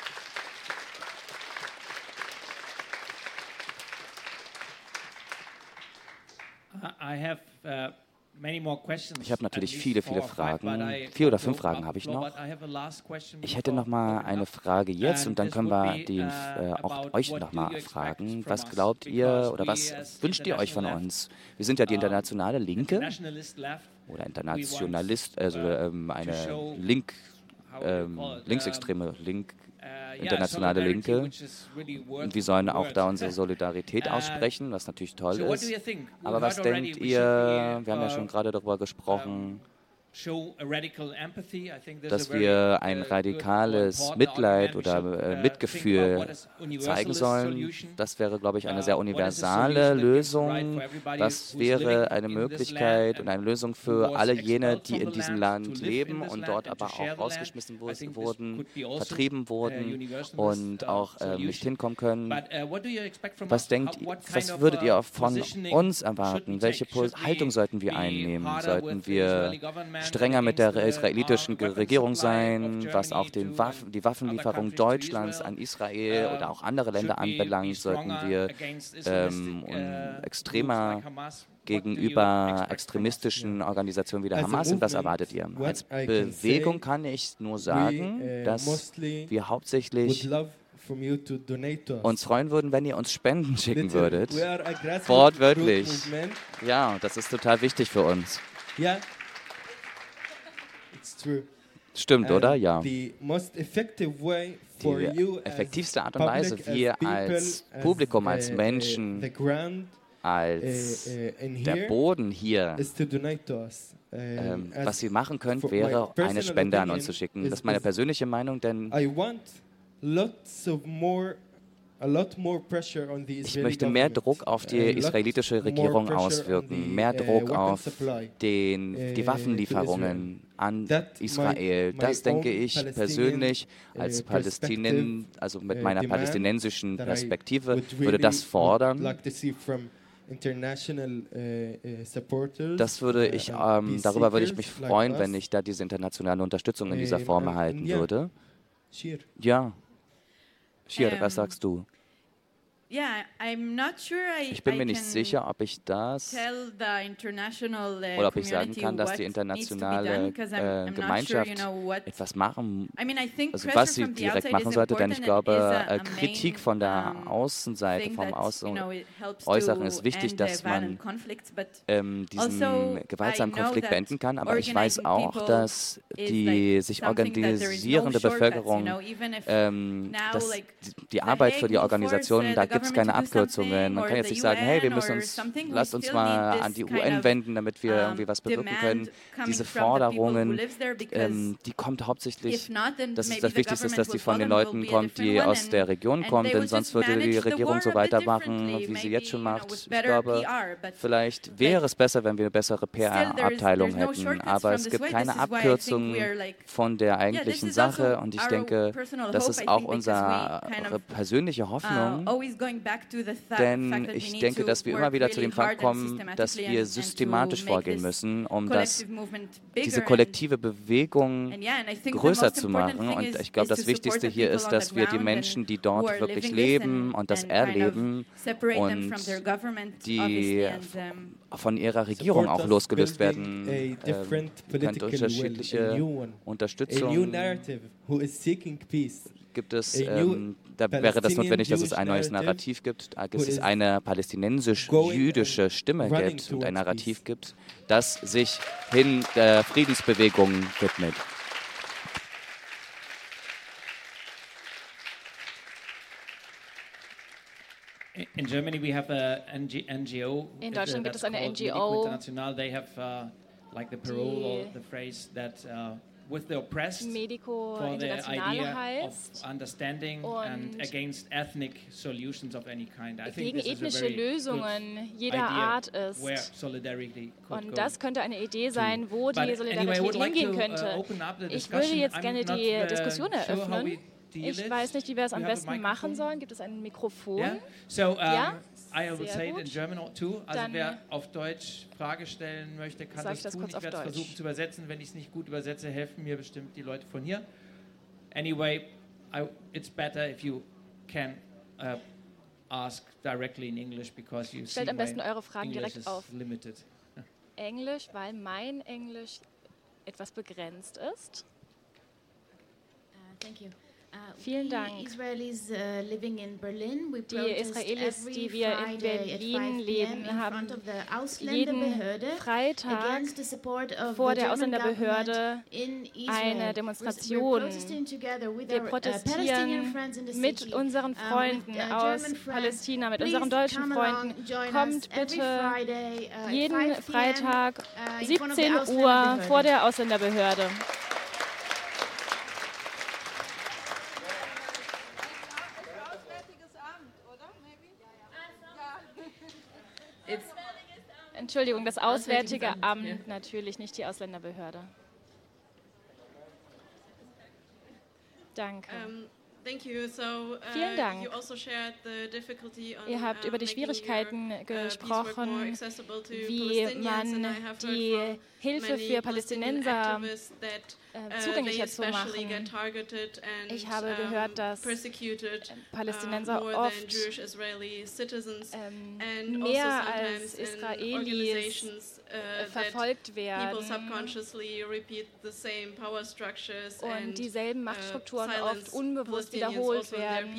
Ich habe natürlich viele Fragen. 4 oder 5 Fragen habe ich noch. Ich hätte noch mal eine Frage jetzt und dann können wir auch euch noch mal fragen. Was glaubt ihr oder was wünscht ihr euch von uns? Wir sind ja die internationale Linke oder Internationalist, also eine linksextreme internationale Linke. Und wir sollen auch da unsere Solidarität aussprechen, was natürlich toll ist. Aber was denkt ihr, wir haben ja schon gerade darüber gesprochen, dass wir ein radikales Mitleid oder Mitgefühl zeigen sollen. Das wäre, glaube ich, eine sehr universale Lösung. Das wäre eine Möglichkeit und eine Lösung für alle jene, die in diesem Land leben und dort aber auch rausgeschmissen wurden, vertrieben wurden und auch nicht hinkommen können. Was würdet ihr von uns erwarten? Welche Haltung sollten wir einnehmen? Sollten wir strenger mit der israelitischen Regierung sein, was auch die Waffenlieferung Deutschlands an Israel oder auch andere Länder anbelangt, sollten wir extremer gegenüber extremistischen Organisationen wie der Hamas sind. Was erwartet ihr? Als Bewegung kann ich nur sagen, dass wir hauptsächlich uns freuen würden, wenn ihr uns Spenden schicken würdet. Wortwörtlich. Ja, das ist total wichtig für uns. Stimmt, oder? Ja. Die effektivste Art und Weise, wir als Publikum, als Menschen, als der Boden hier, was wir machen können, wäre, eine Spende an uns zu schicken. Das ist meine persönliche Meinung, denn ich möchte mehr Druck auf die israelitische Regierung auswirken, mehr Druck auf die Waffenlieferungen an Israel. Das denke ich persönlich als also mit meiner palästinensischen Perspektive, würde das fordern. Darüber würde ich mich freuen, wenn ich da diese internationale Unterstützung in dieser Form erhalten würde. Ja. Shir, was sagst du? Ich bin mir nicht sicher, ob ich das oder ob ich sagen kann, dass die internationale Gemeinschaft etwas machen, also was sie direkt machen sollte, denn ich glaube, Kritik von der Außenseite, vom Äußeren ist wichtig, dass man diesen gewaltsamen Konflikt beenden kann, aber ich weiß auch, dass die sich organisierende Bevölkerung, dass die Arbeit für die Organisation, da gibt es keine Abkürzungen. Man kann jetzt nicht sagen, hey, lasst uns mal an die UN wenden, damit wir irgendwie was bewirken können. Diese Forderungen, die kommt hauptsächlich, das Wichtigste ist, dass die von den Leuten kommt, die aus der Region kommen, denn sonst würde die Regierung so weitermachen, wie sie jetzt schon macht. Ich glaube, vielleicht wäre es besser, wenn wir eine bessere PR-Abteilung hätten, aber es gibt keine Abkürzungen von der eigentlichen Sache und ich denke, das ist auch unsere persönliche Hoffnung, denn ich denke, dass wir immer wieder zu dem Fakt kommen, dass wir systematisch vorgehen müssen, um diese kollektive Bewegung größer zu machen. Und ich glaube, das Wichtigste hier ist, dass wir die Menschen, die dort wirklich leben und das erleben und die von ihrer Regierung auch losgelöst werden, durch unterschiedliche Unterstützung. Gibt es, da wäre das notwendig, dass es ein neues Narrativ gibt, dass es eine palästinensisch-jüdische Stimme gibt und ein Narrativ gibt, das sich hin der Friedensbewegung widmet. In Germany we have a NGO. In Deutschland gibt es eine NGO. They have like the parole or the phrase that with the oppressed Medico for the idea heißt of understanding and against ethnic solutions of any kind. I think gegen ethnische Lösungen jeder Art ist. Und das könnte eine Idee sein, wo die Solidarität hingehen könnte. Ich würde jetzt gerne die Diskussion eröffnen. Ich weiß nicht, wie wir es am besten machen sollen. Gibt es ein Mikrofon? Yeah. So, ja? I will say it in German too. Also wer auf Deutsch Frage stellen möchte, kann das tun. Ich werde es versuchen zu übersetzen. Wenn ich es nicht gut übersetze, helfen mir bestimmt die Leute von hier. Anyway, it's better if you can ask directly in English because you Stellt see am besten eure Fragen English direkt is auf limited. Englisch, weil mein Englisch etwas begrenzt ist. Thank you. Vielen Dank. Die Israelis, die wir in Berlin leben, haben jeden Freitag vor der Ausländerbehörde eine Demonstration. Wir protestieren mit unseren Freunden aus Palästina, mit unseren deutschen Freunden. Kommt bitte jeden Freitag 17 Uhr vor der Ausländerbehörde. Entschuldigung, das Auswärtige Amt, natürlich, nicht die Ausländerbehörde. Danke. Vielen Dank. Ihr habt über die Schwierigkeiten gesprochen, wie man die Hilfe für Palästinenser zugänglicher zu machen. Ich habe gehört, dass Palästinenser oft mehr als Israelis verfolgt werden und dieselben Machtstrukturen oft unbewusst wiederholt werden.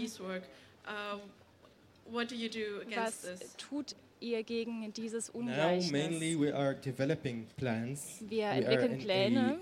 Was tut ihr gegen dieses Ungleichnis? Wir entwickeln Pläne.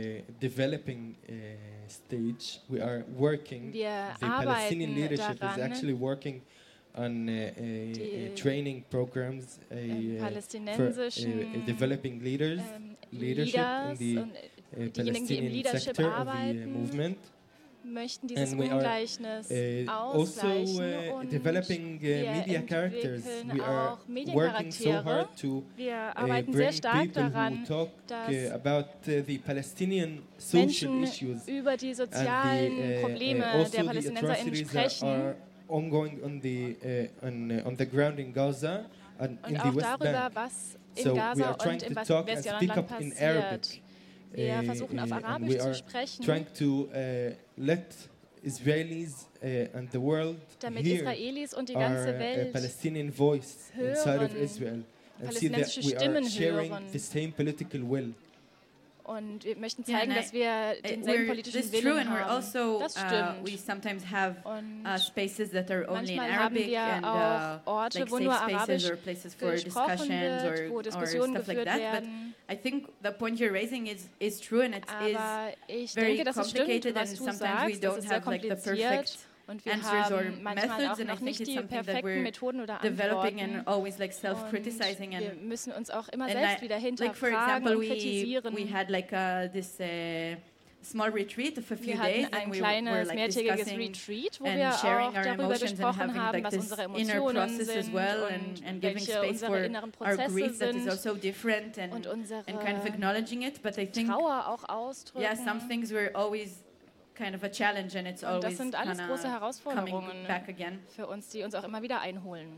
Wir arbeiten daran, on training programs palästinensischen developing leadership in the Palestinian sector of the movement. Möchten dieses Ungleichnis ausgleichen und developing media characters. We are working so hard to bring people who talk about the Palestinian social issues über die sozialen Probleme der Palästinenser sprechen. Ongoing on the ground in Gaza and in the West Bank. So we are trying to talk and speak up in Arabic. Wir versuchen auf Arabisch zu sprechen. Trying to let Israelis and the world damit hear Israelis und die ganze Welt Palestinian voice inside of Israel and see that we are sharing the same political will. Und wir möchten zeigen, dass wir denselben politischen Willen haben. Also, das stimmt. We sometimes have spaces that are only in Manchmal haben Arabic wir and auch Orte, like wo nur safe spaces Arabisch or places for gesprochen discussions wird, wo or Diskussionen stuff like geführt that. werden. But I think the point you're raising is true and it Aber ich is very denke, dass es stimmt, complicated was and du sometimes we sagst. Das don't ist sehr have like the kompliziert. perfect Und wir answers or haben manchmal methods, auch and I noch think nicht it's die something that perfekten we're Methoden oder developing Antworten. and always like self-criticizing. Und wir müssen uns auch immer and selbst wieder like for hinterfragen example, und kritisieren. we had like this small retreat of a few Wir days, hatten and ein we kleines were like mehrtägiges discussing Retreat, wo and wir sharing auch our darüber emotions and gesprochen having haben, like was this unsere inner Emotionen process as sind well, und and giving welche space unsere for inneren our Prozesse grief that is sind also different and unsere kind of acknowledging it. But I think Trauer auch ausdrücken. yeah, some things were always kind of a challenge, and it's Und always das sind alles große coming Herausforderungen back again. für uns, die uns auch immer wieder einholen.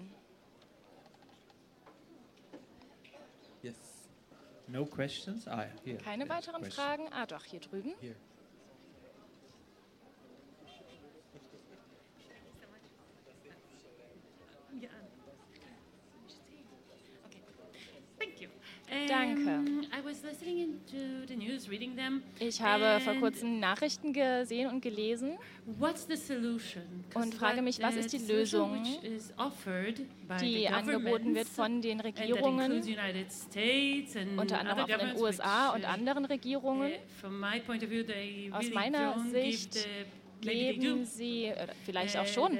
Yes. No questions? Here. Keine weiteren Fragen? Doch, hier drüben. Here. Danke. Ich habe vor kurzem Nachrichten gesehen und gelesen und frage mich, was ist die Lösung, die angeboten wird von den Regierungen, unter anderem auch von den USA und anderen Regierungen. Aus meiner Sicht geben sie, oder vielleicht auch schon,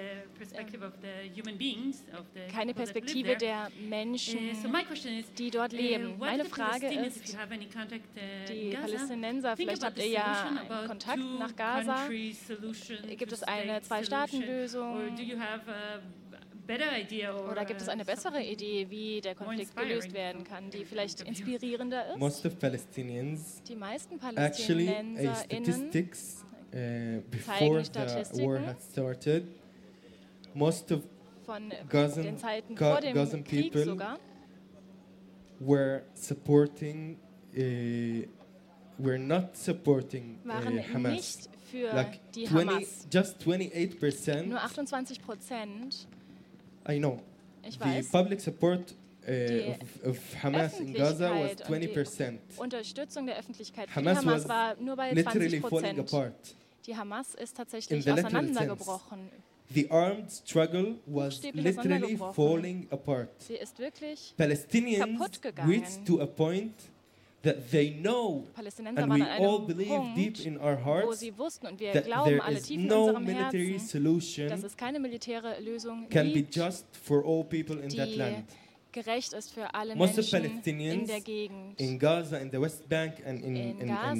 keine Perspektive der Menschen, die dort leben. Meine Frage ist, die Palästinenser, vielleicht habt ihr ja einen Kontakt nach Gaza, gibt es eine Zwei-Staaten-Lösung? Oder gibt es eine bessere Idee, wie der Konflikt gelöst werden kann, die vielleicht inspirierender ist? Die meisten PalästinenserInnen before the war had started, most of Gazan people were supporting, were not supporting Hamas. Like just 28%. Nur 28%. I know. The public support of Hamas in Gaza was 20%. Unterstützung der Öffentlichkeit für Hamas war nur bei 20%. Die Hamas ist tatsächlich auseinandergebrochen. The armed struggle was literally falling apart. Sie ist wirklich Palestinians reached to a point that they know, and we all believe deep in our hearts, that there is no military solution can be just for all people in that land. Gerecht ist für alle Most of Menschen Palestinians in der Gegend. In Gaza, in the West Bank, and in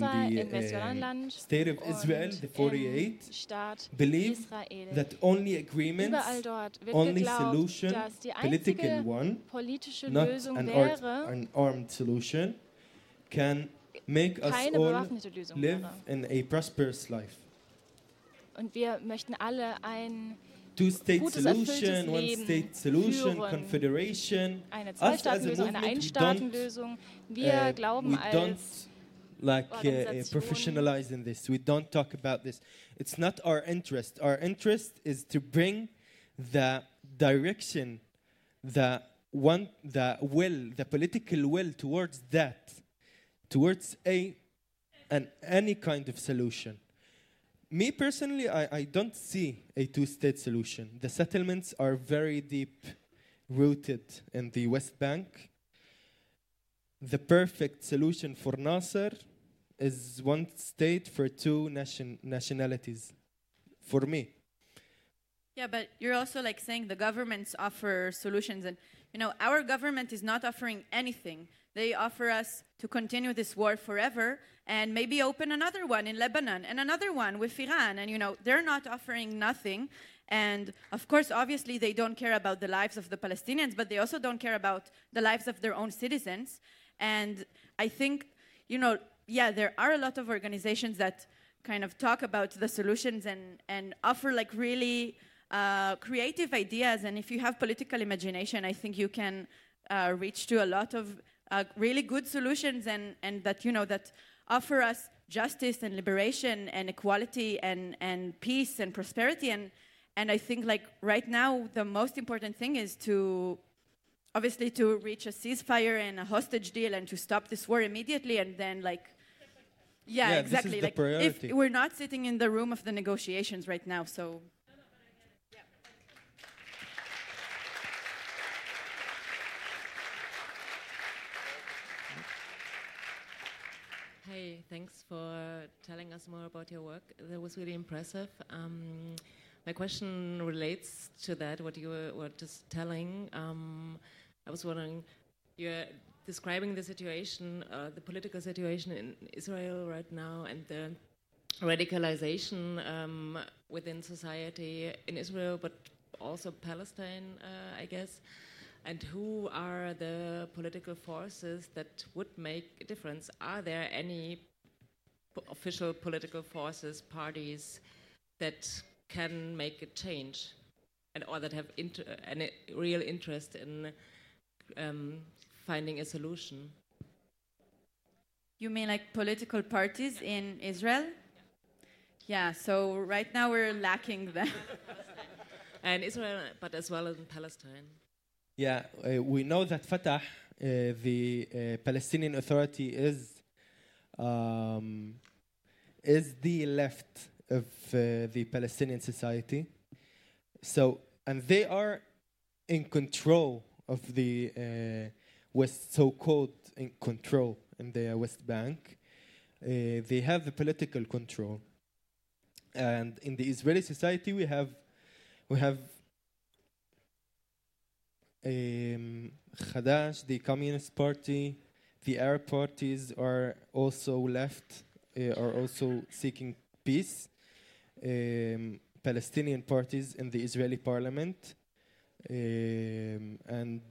the state of Israel, the 48, believe that only agreements, only solution, political one, not an armed solution, can make us all live in a prosperous life. Und wir möchten alle ein Two-state solution, one-state solution, confederation. Eine Zwei-Staaten-Lösung, eine Ein-Staaten-Lösung. Wir glauben als professionalize in this. We don't talk about this. It's not our interest. Our interest is to bring the direction, the political will towards that, towards any kind of solution. Me personally, I don't see a two-state solution. The settlements are very deep-rooted in the West Bank. The perfect solution for Nasser is one state for two nationalities, for me. Yeah, but you're also like saying the governments offer solutions, and our government is not offering anything. They offer us to continue this war forever and maybe open another one in Lebanon and another one with Iran. And, they're not offering nothing. And, of course, obviously, they don't care about the lives of the Palestinians, but they also don't care about the lives of their own citizens. And I think, there are a lot of organizations that kind of talk about the solutions and offer, like, really creative ideas. And if you have political imagination, I think you can reach to a lot of really good solutions and that, that offer us justice and liberation and equality and peace and prosperity. And I think like right now the most important thing is to obviously to reach a ceasefire and a hostage deal and to stop this war immediately, and then like exactly, like if we're not sitting in the room of the negotiations right now, so Hey, thanks for telling us more about your work. That was really impressive. My question relates to that, what you were just telling. I was wondering, you're describing the situation, the political situation in Israel right now, and the radicalization within society in Israel, but also Palestine, I guess. And who are the political forces that would make a difference? Are there any official political forces, parties that can make a change, and or that have a real interest in finding a solution? You mean like political parties in Israel? Yeah, so right now we're lacking them. And Israel, but as well as in Palestine. Yeah, we know that Fatah, the Palestinian Authority, is the left of the Palestinian society. So, and they are in control of the West, so-called in control in the West Bank. They have the political control, and in the Israeli society we have Hadash, the Communist Party, the Arab parties are also left, are also seeking peace. Palestinian parties in the Israeli parliament, and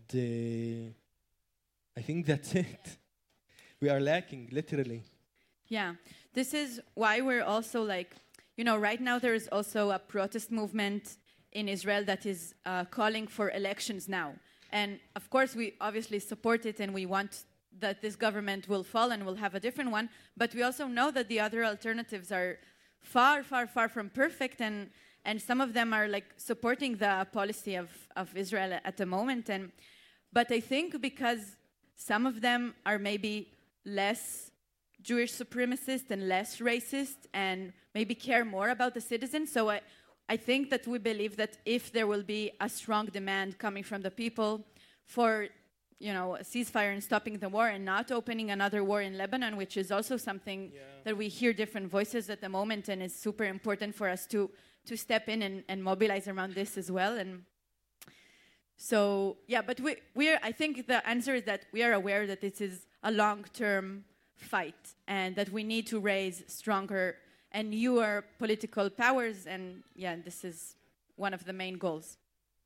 I think that's it. We are lacking, literally. Yeah, this is why we're also like, you know, right now there is also a protest movement in Israel that is calling for elections now. And of course, we obviously support it and we want that this government will fall and we'll have a different one. But we also know that the other alternatives are far, far, far from perfect. And some of them are like supporting the policy of Israel at the moment. But I think because some of them are maybe less Jewish supremacist and less racist and maybe care more about the citizens. So I think that we believe that if there will be a strong demand coming from the people for, you know, a ceasefire and stopping the war and not opening another war in Lebanon, which is also something that we hear different voices at the moment, and is super important for us to step in and mobilize around this as well. And so, yeah, but I think the answer is that we are aware that this is a long-term fight and that we need to raise stronger and newer political powers, and yeah, this is one of the main goals.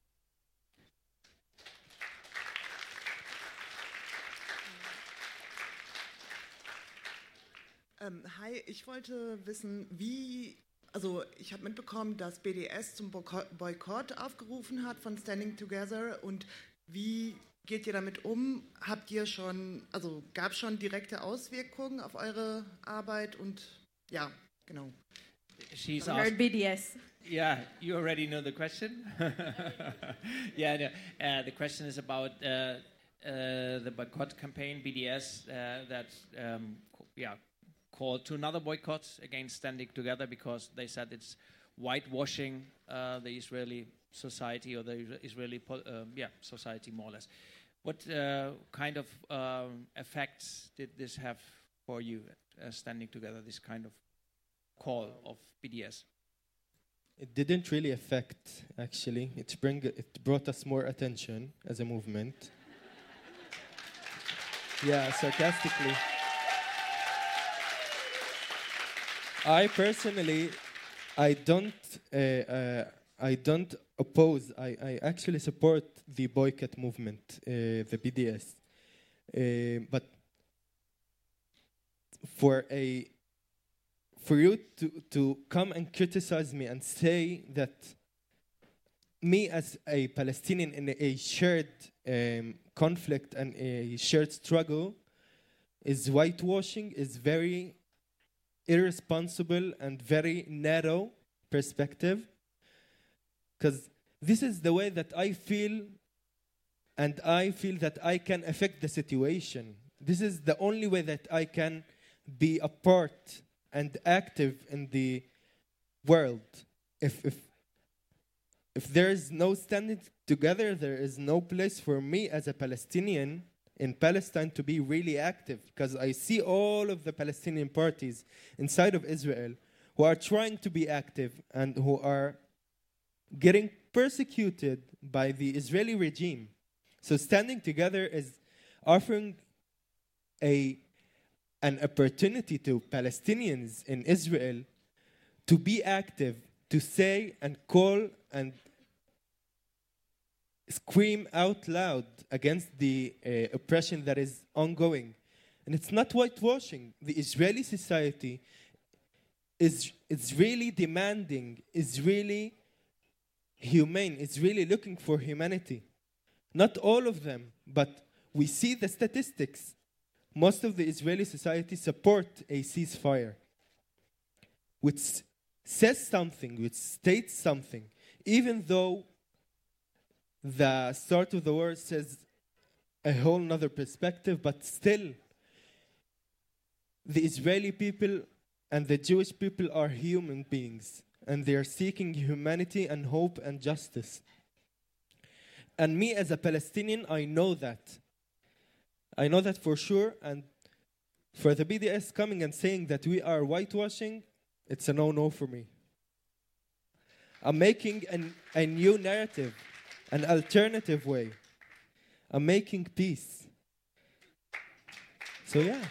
Hi, ich wollte wissen, also ich habe mitbekommen, dass BDS zum Boykott aufgerufen hat von Standing Together, und wie geht ihr damit um? Gab es schon direkte Auswirkungen auf eure Arbeit? Und ja, genau. She's heard BDS. Yeah, you already know the question. Yeah, the question is about the boycott campaign, BDS, that called to another boycott against Standing Together because they said it's whitewashing the Israeli society, or the Israeli society more or less. What kind of effects did this have for you, Standing Together, this kind of call of BDS? It didn't really affect, actually. It brought us more attention as a movement. Yeah, sarcastically. I personally, I don't oppose. I actually support the boycott movement, the BDS. But for you to come and criticize me and say that me as a Palestinian in a shared conflict and a shared struggle is whitewashing is very irresponsible and very narrow perspective, because this is the way that I feel, and I feel that I can affect the situation. This is the only way that I can be a part and active in the world. If there is no standing together, there is no place for me as a Palestinian in Palestine to be really active, because I see all of the Palestinian parties inside of Israel who are trying to be active and who are getting persecuted by the Israeli regime. So standing together is offering an opportunity to Palestinians in Israel to be active, to say and call and scream out loud against the oppression that is ongoing. And it's not whitewashing. The Israeli society is really demanding, is really humane, is really looking for humanity. Not all of them, but we see the statistics. Most of the Israeli society support a ceasefire, which says something, which states something, even though the start of the war says a whole nother perspective, but still the Israeli people and the Jewish people are human beings, and they are seeking humanity and hope and justice. And me as a Palestinian, I know that. I know that for sure, and for the BDS coming and saying that we are whitewashing, it's a no-no for me. I'm making a new narrative, an alternative way. I'm making peace. So yeah.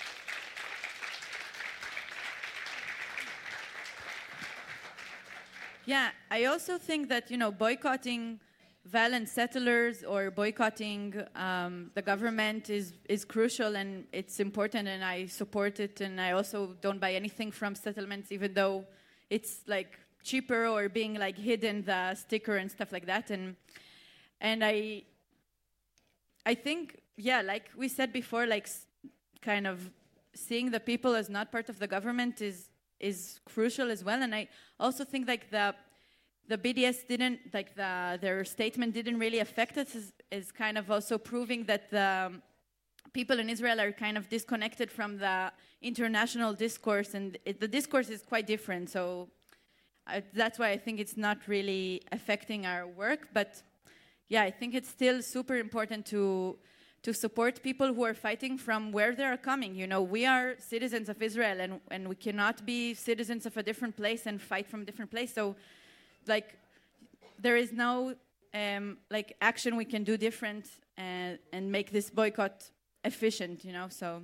Yeah, I also think that, boycotting violent settlers or boycotting the government is crucial, and it's important, and I support it, and I also don't buy anything from settlements, even though it's like cheaper or being like hidden the sticker and stuff like that. And I think, yeah, like we said before, like kind of seeing the people as not part of the government is crucial as well. And I also think like the BDS didn't, like their statement didn't really affect us, is kind of also proving that the people in Israel are kind of disconnected from the international discourse, and the discourse is quite different. So that's why I think it's not really affecting our work. But yeah, I think it's still super important to support people who are fighting from where they are coming. We are citizens of Israel, and we cannot be citizens of a different place and fight from a different place. So like there is no like action we can do different and make this boycott efficient, so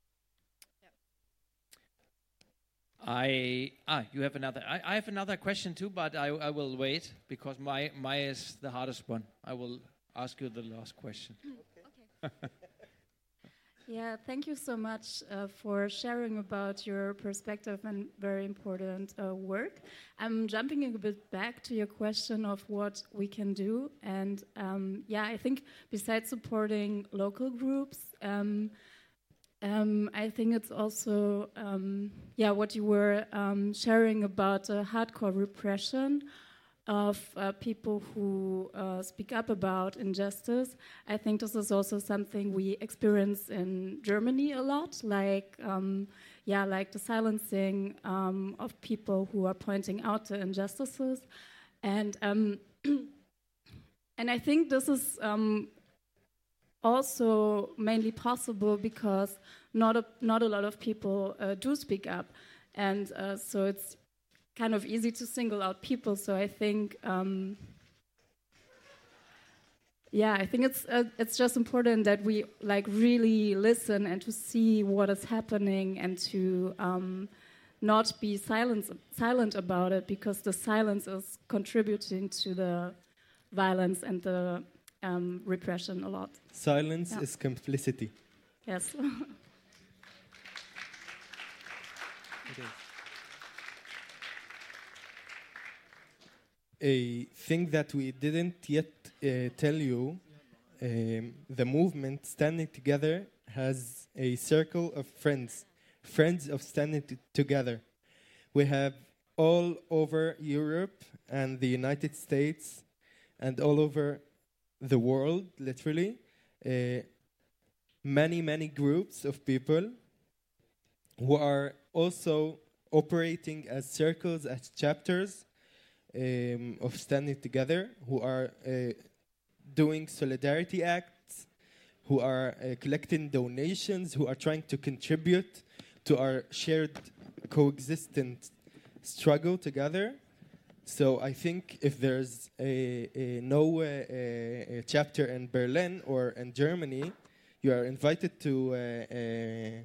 you have another. I have another question too, but I will wait because my is the hardest one. I will ask you the last question. Okay. Yeah, thank you so much for sharing about your perspective and very important work. I'm jumping a bit back to your question of what we can do. And I think besides supporting local groups, I think it's also, what you were sharing about hardcore repression of people who speak up about injustice. I think this is also something we experience in Germany a lot, like the silencing of people who are pointing out the injustices. And I think this is also mainly possible because not a lot of people do speak up. And so it's kind of easy to single out people. So I think, I think it's just important that we like really listen and to see what is happening and to not be silent about it, because the silence is contributing to the violence and the repression a lot. Silence is complicity. Yes. A thing that we didn't yet tell you, the movement Standing Together has a circle of friends friends of standing together. We have all over Europe and the United States and all over the world, literally, many groups of people who are also operating as circles, as chapters of standing together, who are doing solidarity acts, who are collecting donations, who are trying to contribute to our shared coexistent struggle together. So I think if there's a chapter in Berlin or in Germany, you are invited to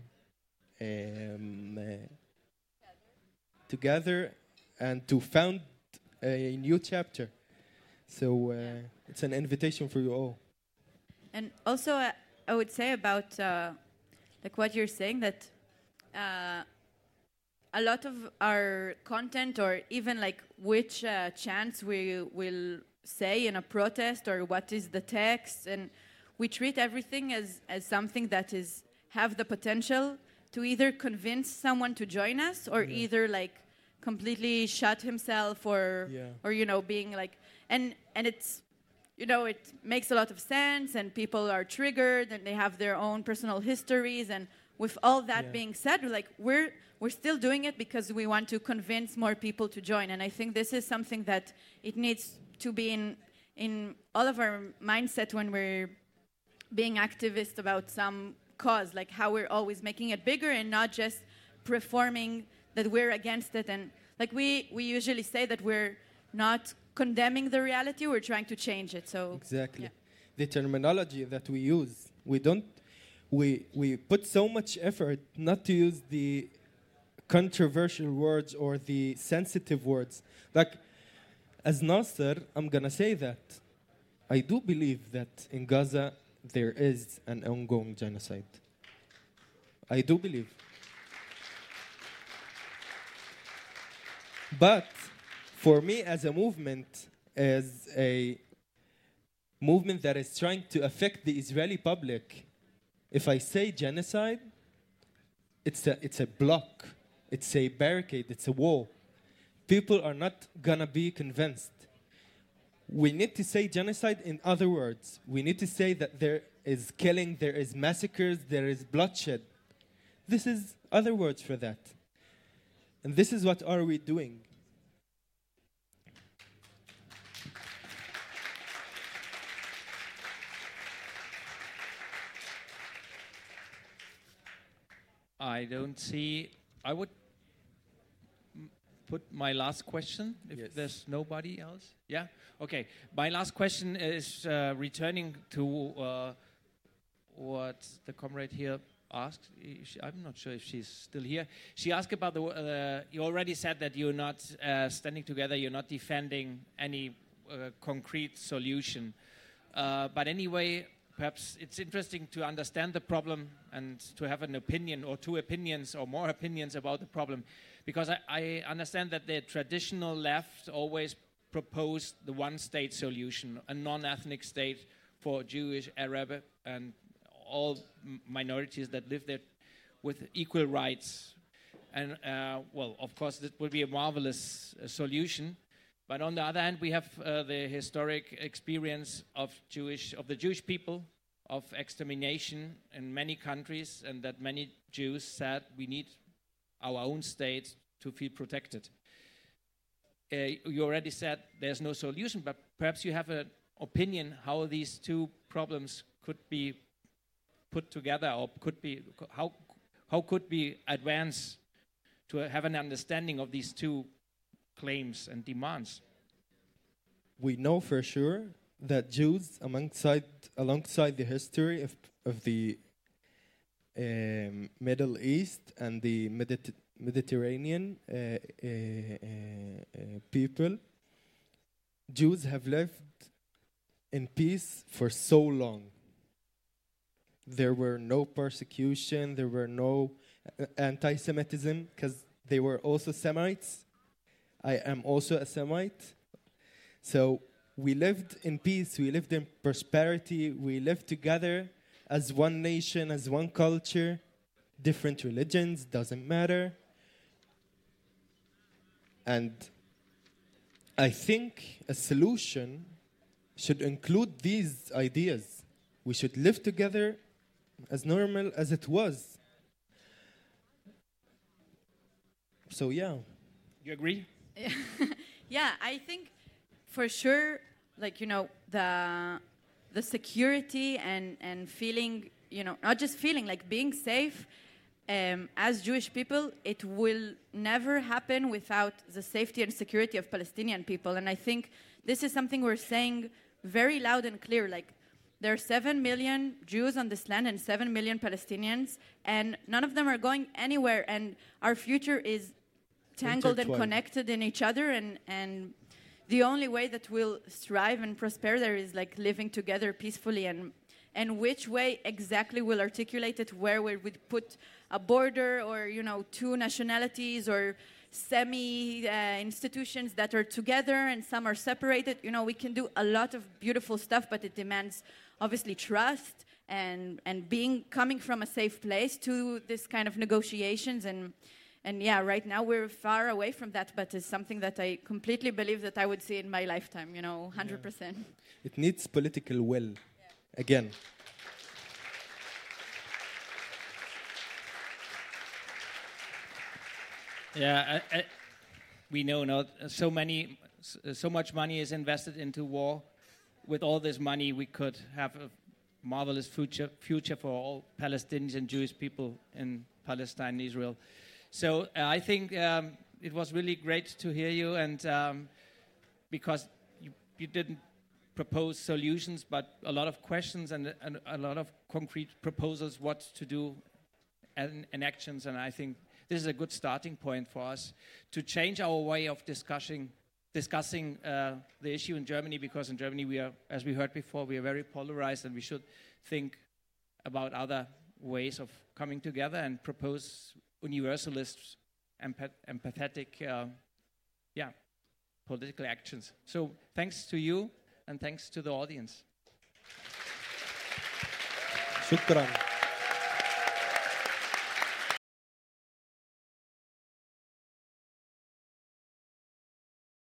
together and to found a new chapter. So it's an invitation for you all. And also, I would say about like what you're saying, that a lot of our content, or even like which chants we will say in a protest, or what is the text, and we treat everything as something that is have the potential to either convince someone to join us, or either like completely shut himself, or being like, and it's, it makes a lot of sense, and people are triggered, and they have their own personal histories, and with all that being said, like we're still doing it because we want to convince more people to join. And I think this is something that it needs to be in all of our mindset when we're being activists about some cause, like how we're always making it bigger and not just performing that we're against it. And like we usually say that we're not condemning the reality, we're trying to change it. So exactly. The terminology that we use, we put so much effort not to use the controversial words or the sensitive words. Like, as Nasser, I'm going to say that I do believe that in Gaza there is an ongoing genocide. I do believe. But for me, as a movement that is trying to affect the Israeli public, if I say genocide, it's a block, it's a barricade, it's a wall. People are not gonna be convinced. We need to say genocide in other words. We need to say that there is killing, there is massacres, there is bloodshed. This is other words for that. And this is what are we doing. I don't see. I would put my last question if there's nobody else. Yeah? Okay. My last question is returning to what the comrade here asked. I'm not sure if she's still here. She asked about you already said that you're not standing together, you're not defending any concrete solution. But anyway, perhaps it's interesting to understand the problem and to have an opinion or two opinions or more opinions about the problem. Because I understand that the traditional left always proposed the one-state solution, a non-ethnic state for Jewish, Arab, and all minorities that live there with equal rights. And, well, of course, that would be a marvelous solution. But on the other hand, we have the historic experience of the Jewish people, of extermination in many countries, and that many Jews said we need our own state to feel protected. You already said there's no solution, but perhaps you have an opinion how these two problems could be put together, or how could we advance to have an understanding of these two claims and demands. We know for sure that Jews, alongside the history of the Middle East and the Mediterranean people, Jews have lived in peace for so long. There were no persecution, there were no anti-Semitism, because they were also Semites. I am also a Semite. So we lived in peace, we lived in prosperity, we lived together as one nation, as one culture. different religions, doesn't matter. And I think a solution should include these ideas. We should live together as normal as it was. So, yeah. You agree? Yeah, I think for sure, like, you know, the security and feeling, you know, not just feeling, like being safe as Jewish people, it will never happen without the safety and security of Palestinian people. And I think this is something we're saying very loud and clear. Like, there are 7 million Jews on this land and 7 million Palestinians, and none of them are going anywhere. And our future is tangled and connected in each other. And the only way that we'll strive and prosper there is like living together peacefully. And which way exactly we'll articulate it, where we would put a border or, you know, two nationalities or institutions that are together and some are separated. You know, we can do a lot of beautiful stuff, but it demands obviously trust and coming from a safe place to this kind of negotiations. And yeah, right now we're far away from that, but it's something that I completely believe that I would see in my lifetime, you know, 100%. Yeah. It needs political will. Again. Yeah, we know not so much money is invested into war. With all this money, we could have a marvelous future for all Palestinians and Jewish people in Palestine and Israel. So I think it was really great to hear you, and because you didn't propose solutions, but a lot of questions and a lot of concrete proposals what to do and actions. And I think this is a good starting point for us to change our way of discussing the issue in Germany, because in Germany we are, as we heard before, we are very polarized, and we should think about other ways of coming together and propose universalist, empathetic, political actions. So thanks to you, and thanks to the audience. Shukran.